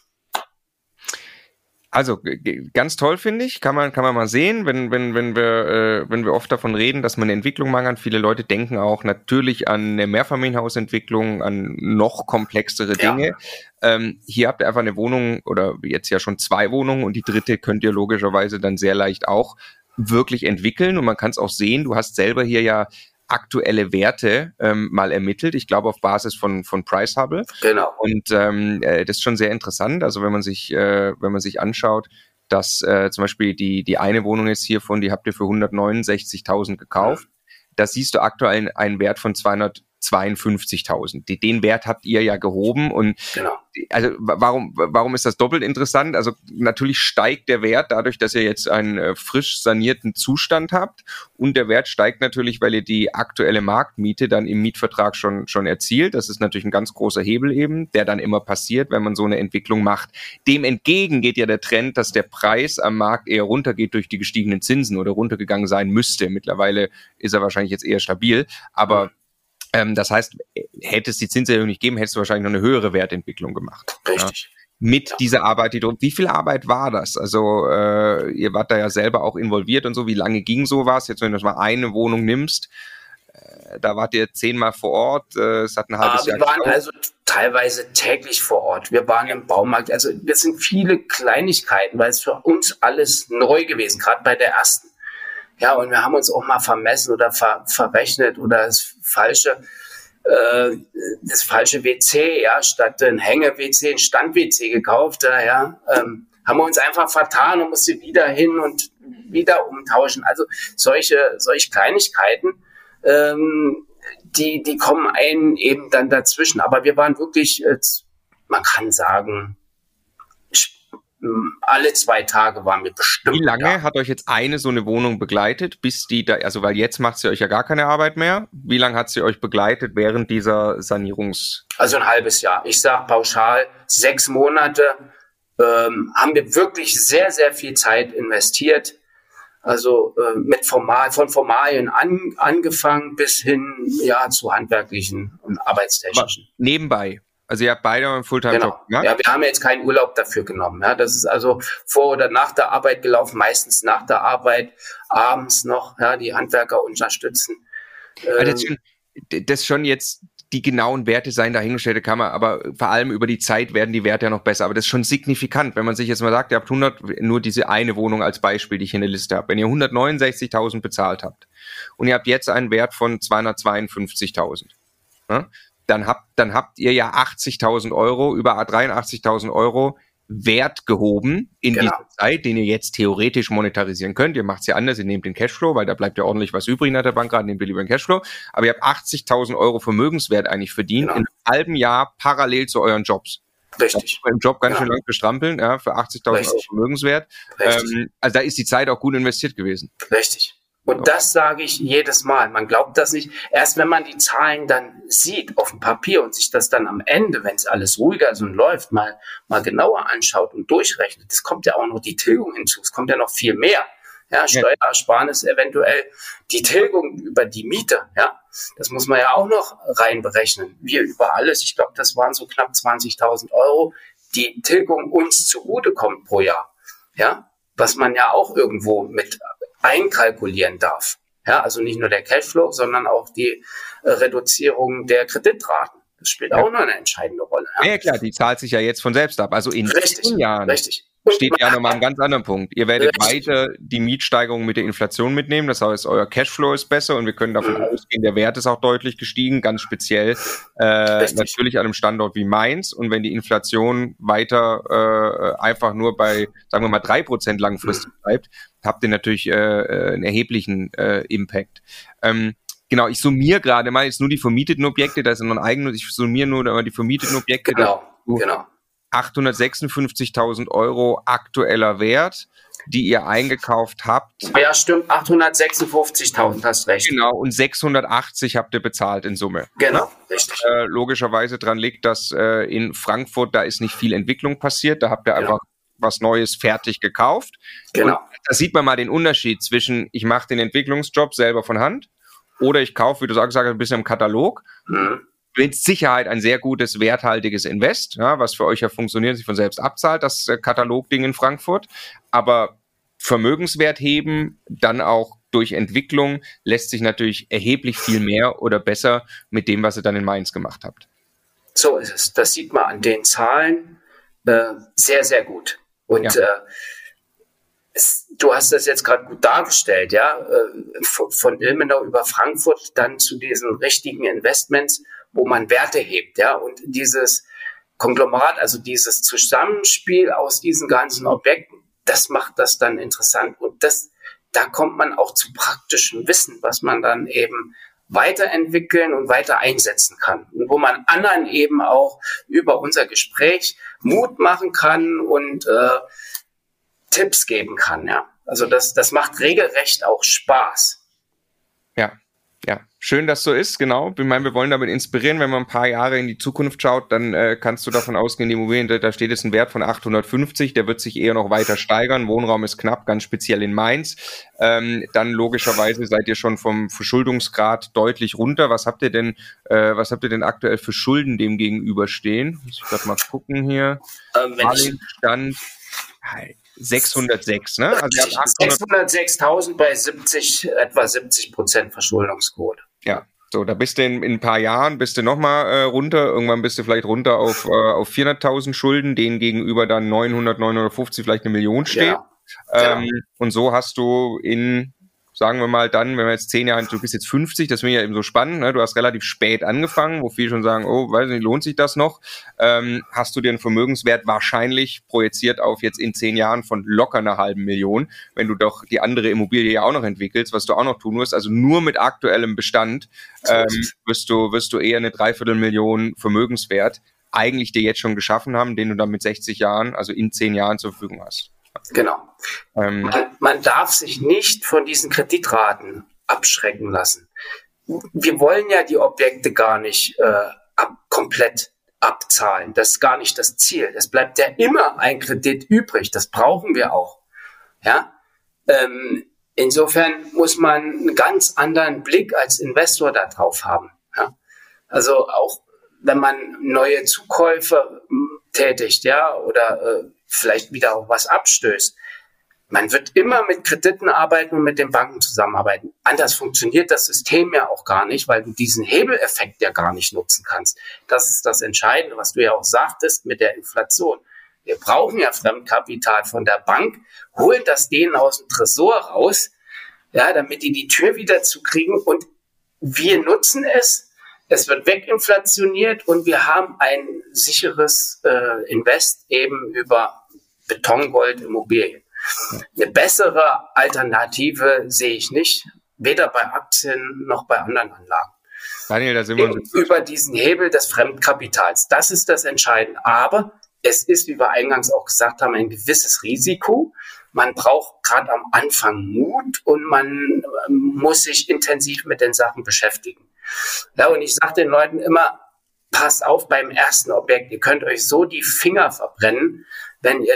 Also ganz toll, finde ich, kann man kann man mal sehen, wenn wenn wenn wir äh, wenn wir oft davon reden, dass man eine Entwicklung mangelt. Viele Leute denken auch natürlich an eine Mehrfamilienhausentwicklung, an noch komplexere Dinge. Ja. Ähm, hier habt ihr einfach eine Wohnung oder jetzt ja schon zwei Wohnungen und die dritte könnt ihr logischerweise dann sehr leicht auch wirklich entwickeln und man kann es auch sehen. Du hast selber hier ja aktuelle Werte ähm, mal ermittelt. Ich glaube auf Basis von von Pricehubble. Genau. Und ähm, äh, das ist schon sehr interessant. Also wenn man sich äh, wenn man sich anschaut, dass äh, zum Beispiel die die eine Wohnung jetzt hiervon, die habt ihr für hundertneunundsechzigtausend gekauft. Mhm. Da siehst du aktuell einen Wert von zweihundertzweiundfünfzigtausend. Die, den Wert habt ihr ja gehoben und genau. Also warum warum ist das doppelt interessant? Also natürlich steigt der Wert dadurch, dass ihr jetzt einen äh, frisch sanierten Zustand habt und der Wert steigt natürlich, weil ihr die aktuelle Marktmiete dann im Mietvertrag schon schon erzielt. Das ist natürlich ein ganz großer Hebel eben, der dann immer passiert, wenn man so eine Entwicklung macht. Dem entgegen geht ja der Trend, dass der Preis am Markt eher runtergeht durch die gestiegenen Zinsen oder runtergegangen sein müsste. Mittlerweile ist er wahrscheinlich jetzt eher stabil, aber Ähm, das heißt, hätte es die Zinserhöhung nicht gegeben, hättest du wahrscheinlich noch eine höhere Wertentwicklung gemacht. Richtig. Ja. Mit ja. dieser Arbeit, die drum. Wie viel Arbeit war das? Also äh, ihr wart da ja selber auch involviert und so. Wie lange ging sowas? Jetzt, wenn du mal eine Wohnung nimmst, äh, da wart ihr zehnmal vor Ort. Äh, es hat ein halbes Aber Jahr. Wir waren also teilweise täglich vor Ort. Wir waren im Baumarkt. Also das sind viele Kleinigkeiten, weil es für uns alles neu gewesen, gerade bei der ersten. Ja, und wir haben uns auch mal vermessen oder ver- verrechnet oder das falsche, äh, das falsche W C, ja, statt ein Hänge-W C, ein Stand-W C gekauft, ja, ähm, haben wir uns einfach vertan und mussten wieder hin und wieder umtauschen. Also solche, solche Kleinigkeiten, ähm, die, die kommen einem eben dann dazwischen. Aber wir waren wirklich, äh, man kann sagen, alle zwei Tage waren wir bestimmt. Wie lange da. hat euch jetzt eine so eine Wohnung begleitet, bis die da, also weil jetzt macht sie euch ja gar keine Arbeit mehr. Wie lange hat sie euch begleitet während dieser Sanierungs... Also ein halbes Jahr. Ich sage pauschal, sechs Monate ähm, haben wir wirklich sehr, sehr viel Zeit investiert. Also äh, mit Formal, von Formalien an, angefangen bis hin ja zu handwerklichen und arbeitstechnischen. Aber nebenbei. Also ihr habt beide einen Fulltime-Job. Genau. Ja, wir haben jetzt keinen Urlaub dafür genommen. Ja, das ist also vor oder nach der Arbeit gelaufen, meistens nach der Arbeit, abends noch, ja, die Handwerker unterstützen. Ähm, das, schon, das schon jetzt die genauen Werte sein, dahingestellte kann man, aber vor allem über die Zeit werden die Werte ja noch besser. Aber das ist schon signifikant, wenn man sich jetzt mal sagt, ihr habt hundert, nur diese eine Wohnung als Beispiel, die ich in der Liste habe. Wenn ihr hundertneunundsechzigtausend bezahlt habt und ihr habt jetzt einen Wert von zweihundertzweiundfünfzigtausend, ja, dann habt, dann habt ihr ja achtzigtausend Euro, über dreiundachtzigtausend Euro Wert gehoben in genau. dieser Zeit, den ihr jetzt theoretisch monetarisieren könnt. Ihr macht es ja anders, ihr nehmt den Cashflow, weil da bleibt ja ordentlich was übrig nach der Bank, gerade nehmt ihr lieber den Cashflow. Aber ihr habt achtzigtausend Euro Vermögenswert eigentlich verdient genau. in einem halben Jahr parallel zu euren Jobs. Richtig. Im Job ganz genau. schön lang bestrampeln, ja, für achtzigtausend Euro Vermögenswert. Ähm, also da ist die Zeit auch gut investiert gewesen. Richtig. Und das sage ich jedes Mal. Man glaubt das nicht. Erst wenn man die Zahlen dann sieht auf dem Papier und sich das dann am Ende, wenn es alles ruhiger ist und läuft, mal, mal genauer anschaut und durchrechnet. Es kommt ja auch noch die Tilgung hinzu. Es kommt ja noch viel mehr. Ja, Steuerersparnis eventuell, die Tilgung über die Miete, ja, das muss man ja auch noch reinberechnen. Wir über alles, ich glaube, das waren so knapp zwanzigtausend Euro, die Tilgung uns zugutekommt pro Jahr, ja, was man ja auch irgendwo mit einkalkulieren darf. Ja, also nicht nur der Cashflow, sondern auch die äh, Reduzierung der Kreditraten. Das spielt ja auch noch eine entscheidende Rolle. Ja. ja, klar, die zahlt sich ja jetzt von selbst ab. Also in richtig, zehn Jahren richtig. steht ja nochmal einen ganz anderen Punkt. Ihr werdet richtig. weiter die Mietsteigerung mit der Inflation mitnehmen. Das heißt, euer Cashflow ist besser und wir können davon mhm. ausgehen, der Wert ist auch deutlich gestiegen, ganz speziell äh, natürlich an einem Standort wie Mainz. Und wenn die Inflation weiter äh, einfach nur bei, sagen wir mal, drei Prozent langfristig mhm. bleibt, habt ihr natürlich äh, einen erheblichen äh, Impact. Ähm, Genau, ich summiere gerade mal jetzt nur die vermieteten Objekte, da ist noch ein eigenes, ich summiere nur die vermieteten Objekte. Genau, genau. achthundertsechsundfünfzigtausend Euro aktueller Wert, die ihr eingekauft habt. Ja, stimmt, achthundertsechsundfünfzigtausend, hast recht. Genau, und sechshundertachtzig habt ihr bezahlt in Summe. Genau, richtig. Äh, logischerweise dran liegt, dass äh, in Frankfurt, da ist nicht viel Entwicklung passiert, da habt ihr genau. einfach was Neues fertig gekauft. Genau. Und da sieht man mal den Unterschied zwischen, ich mache den Entwicklungsjob selber von Hand, oder ich kaufe, wie du sagst, ein bisschen im Katalog. Mhm. Mit Sicherheit ein sehr gutes, werthaltiges Invest, ja, was für euch ja funktioniert, sich von selbst abzahlt, das äh, Katalogding in Frankfurt. Aber Vermögenswert heben, dann auch durch Entwicklung, lässt sich natürlich erheblich viel mehr oder besser mit dem, was ihr dann in Mainz gemacht habt. So ist es. Das sieht man an den Zahlen äh, sehr, sehr gut. Und ja. äh, Es, du hast das jetzt gerade gut dargestellt, ja, von, von Ilmenau über Frankfurt dann zu diesen richtigen Investments, wo man Werte hebt, ja, und dieses Konglomerat, also dieses Zusammenspiel aus diesen ganzen Objekten, das macht das dann interessant und das, da kommt man auch zu praktischem Wissen, was man dann eben weiterentwickeln und weiter einsetzen kann und wo man anderen eben auch über unser Gespräch Mut machen kann und äh, Tipps geben kann, ja. Also das, das macht regelrecht auch Spaß. Ja, ja. Schön, dass so ist, genau. Ich meine, wir wollen damit inspirieren, wenn man ein paar Jahre in die Zukunft schaut, dann äh, kannst du davon ausgehen, die Immobilien, da steht jetzt ein Wert von achthundertfünfzig, der wird sich eher noch weiter steigern. Wohnraum ist knapp, ganz speziell in Mainz. Ähm, dann logischerweise seid ihr schon vom Verschuldungsgrad deutlich runter. Was habt ihr denn, äh, was habt ihr denn aktuell für Schulden dem gegenüberstehen? Muss ich gerade mal gucken hier. Ähm, wenn ich Stand sechshundertsechs, ne? Also sechshundertsechstausend bei siebzig, etwa siebzig Prozent Verschuldungsquote. Ja, so, da bist du in, in ein paar Jahren, bist du nochmal äh, runter, irgendwann bist du vielleicht runter auf, äh, auf vierhunderttausend Schulden, denen gegenüber dann neunhundert, neunhundertfünfzig, vielleicht eine Million steht. Ja, genau. ähm, und so hast du in, sagen wir mal dann, wenn wir jetzt zehn Jahre, du bist jetzt fünfzig, das finde ich ja eben so spannend, ne? Du hast relativ spät angefangen, wo viele schon sagen, oh, weiß nicht, lohnt sich das noch? Ähm, hast du dir einen Vermögenswert wahrscheinlich projiziert auf jetzt in zehn Jahren von locker einer halben Million, wenn du doch die andere Immobilie ja auch noch entwickelst, was du auch noch tun musst, also nur mit aktuellem Bestand ähm, wirst du, wirst du eher eine Dreiviertelmillion Vermögenswert eigentlich dir jetzt schon geschaffen haben, den du dann mit sechzig Jahren, also in zehn Jahren zur Verfügung hast. Genau. Ähm, man, man darf sich nicht von diesen Kreditraten abschrecken lassen. Wir wollen ja die Objekte gar nicht äh, ab, komplett abzahlen. Das ist gar nicht das Ziel. Es bleibt ja immer ein Kredit übrig. Das brauchen wir auch. Ja. Ähm, insofern muss man einen ganz anderen Blick als Investor da drauf haben. Ja. Also auch wenn man neue Zukäufe tätigt, ja, oder äh, vielleicht wieder auch was abstößt. Man wird immer mit Krediten arbeiten und mit den Banken zusammenarbeiten. Anders funktioniert das System ja auch gar nicht, weil du diesen Hebeleffekt ja gar nicht nutzen kannst. Das ist das Entscheidende, was du ja auch sagtest mit der Inflation. Wir brauchen ja Fremdkapital von der Bank, holen das denen aus dem Tresor raus, ja, damit die die Tür wieder zukriegen und wir nutzen es. Es wird weginflationiert und wir haben ein sicheres äh, Invest eben über Betongold, Immobilien. Eine bessere Alternative sehe ich nicht, weder bei Aktien noch bei anderen Anlagen. Daniel, da sind wir uns über diesen Hebel des Fremdkapitals. Das ist das Entscheidende. Aber es ist, wie wir eingangs auch gesagt haben, ein gewisses Risiko. man braucht gerade am Anfang Mut und man muss sich intensiv mit den Sachen beschäftigen. Ja, und ich sage den Leuten immer, passt auf beim ersten Objekt, ihr könnt euch so die Finger verbrennen, wenn ihr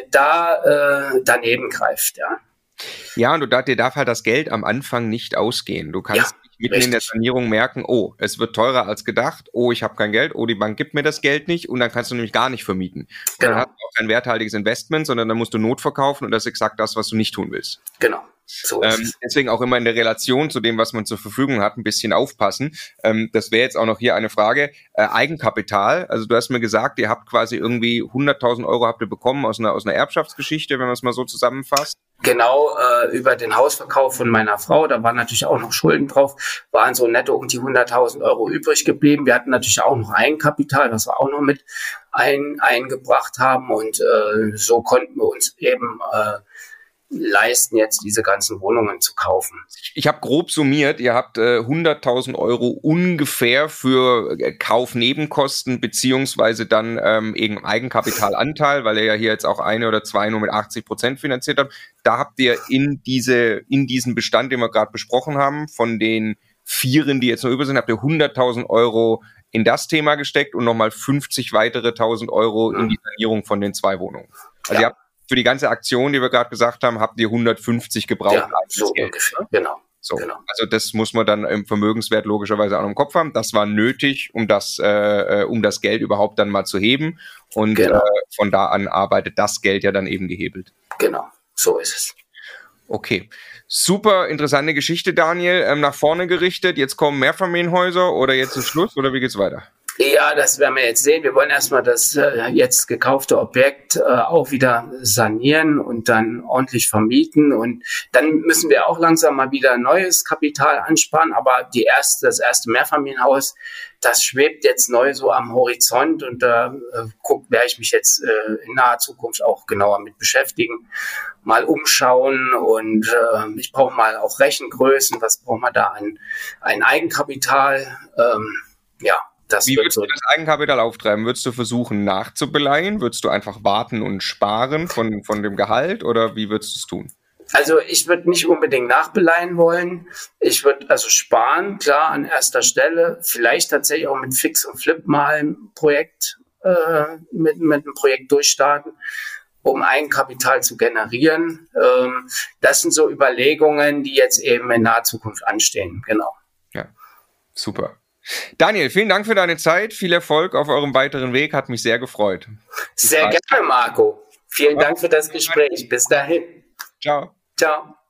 da äh, daneben greift, ja. Ja, und du, dir darf halt das Geld am Anfang nicht ausgehen. Du kannst Ja, mitten richtig. in der Sanierung merken, oh, es wird teurer als gedacht, oh, ich habe kein Geld, oh, die Bank gibt mir das Geld nicht und dann kannst du nämlich gar nicht vermieten. Und Genau. dann hast du auch kein werthaltiges Investment, sondern dann musst du Not verkaufen und das ist exakt das, was du nicht tun willst. Genau. So ist Ähm, es. deswegen auch immer in der Relation zu dem, was man zur Verfügung hat, ein bisschen aufpassen. Ähm, das wäre jetzt auch noch hier eine Frage. Äh, Eigenkapital, also du hast mir gesagt, ihr habt quasi irgendwie hunderttausend Euro habt ihr bekommen aus einer, aus einer Erbschaftsgeschichte, wenn man es mal so zusammenfasst. Genau, äh, über den Hausverkauf von meiner Frau, da waren natürlich auch noch Schulden drauf, waren so netto um die hunderttausend Euro übrig geblieben. Wir hatten natürlich auch noch Eigenkapital, was wir auch noch mit ein, eingebracht haben und äh, so konnten wir uns eben äh, leisten, jetzt diese ganzen Wohnungen zu kaufen. Ich habe grob summiert, ihr habt äh, hunderttausend Euro ungefähr für äh, Kaufnebenkosten beziehungsweise dann ähm, eben Eigenkapitalanteil, weil ihr ja hier jetzt auch eine oder zwei nur mit achtzig Prozent finanziert habt. Da habt ihr in diese in diesen Bestand, den wir gerade besprochen haben, von den Vieren, die jetzt noch über sind, habt ihr hunderttausend Euro in das Thema gesteckt und nochmal fünfzig weitere tausend Euro in die Sanierung von den zwei Wohnungen. Also Ja. ihr habt für die ganze Aktion, die wir gerade gesagt haben, habt ihr hundertfünfzig gebraucht. Ja, so Geld. ungefähr, genau. So. Genau. Also das muss man dann im Vermögenswert logischerweise auch noch im Kopf haben. Das war nötig, um das, äh, um das Geld überhaupt dann mal zu heben. Und Genau. äh, von da an arbeitet das Geld ja dann eben gehebelt. Genau, so ist es. Okay. Super interessante Geschichte, Daniel. Ähm, nach vorne gerichtet. Jetzt kommen Mehrfamilienhäuser oder jetzt ist Schluss oder wie geht's weiter? Ja, das werden wir jetzt sehen. Wir wollen erstmal das äh, jetzt gekaufte Objekt äh, auch wieder sanieren und dann ordentlich vermieten. Und dann müssen wir auch langsam mal wieder neues Kapital ansparen. Aber die erste, das erste Mehrfamilienhaus, das schwebt jetzt neu so am Horizont. Und da äh, guck, werde ich mich jetzt äh, in naher Zukunft auch genauer mit beschäftigen. Mal umschauen und äh, ich brauche mal auch Rechengrößen. Was braucht man da an, an Eigenkapital? Ähm, ja. Das Wie wird würdest so du das Eigenkapital auftreiben? Würdest du versuchen nachzubeleihen? Würdest du einfach warten und sparen von, von dem Gehalt oder wie würdest du es tun? Also ich würde nicht unbedingt nachbeleihen wollen. Ich würde also sparen, klar, an erster Stelle. Vielleicht tatsächlich auch mit Fix und Flip mal ein Projekt, äh, mit, mit einem Projekt durchstarten, um Eigenkapital zu generieren. Ähm, das sind so Überlegungen, die jetzt eben in naher Zukunft anstehen. Genau. Ja, super. Daniel, vielen Dank für deine Zeit. Viel Erfolg auf eurem weiteren Weg. Hat mich sehr gefreut. Sehr gerne, Marco. Vielen Dank für das Gespräch. Bis dahin. Ciao. Ciao.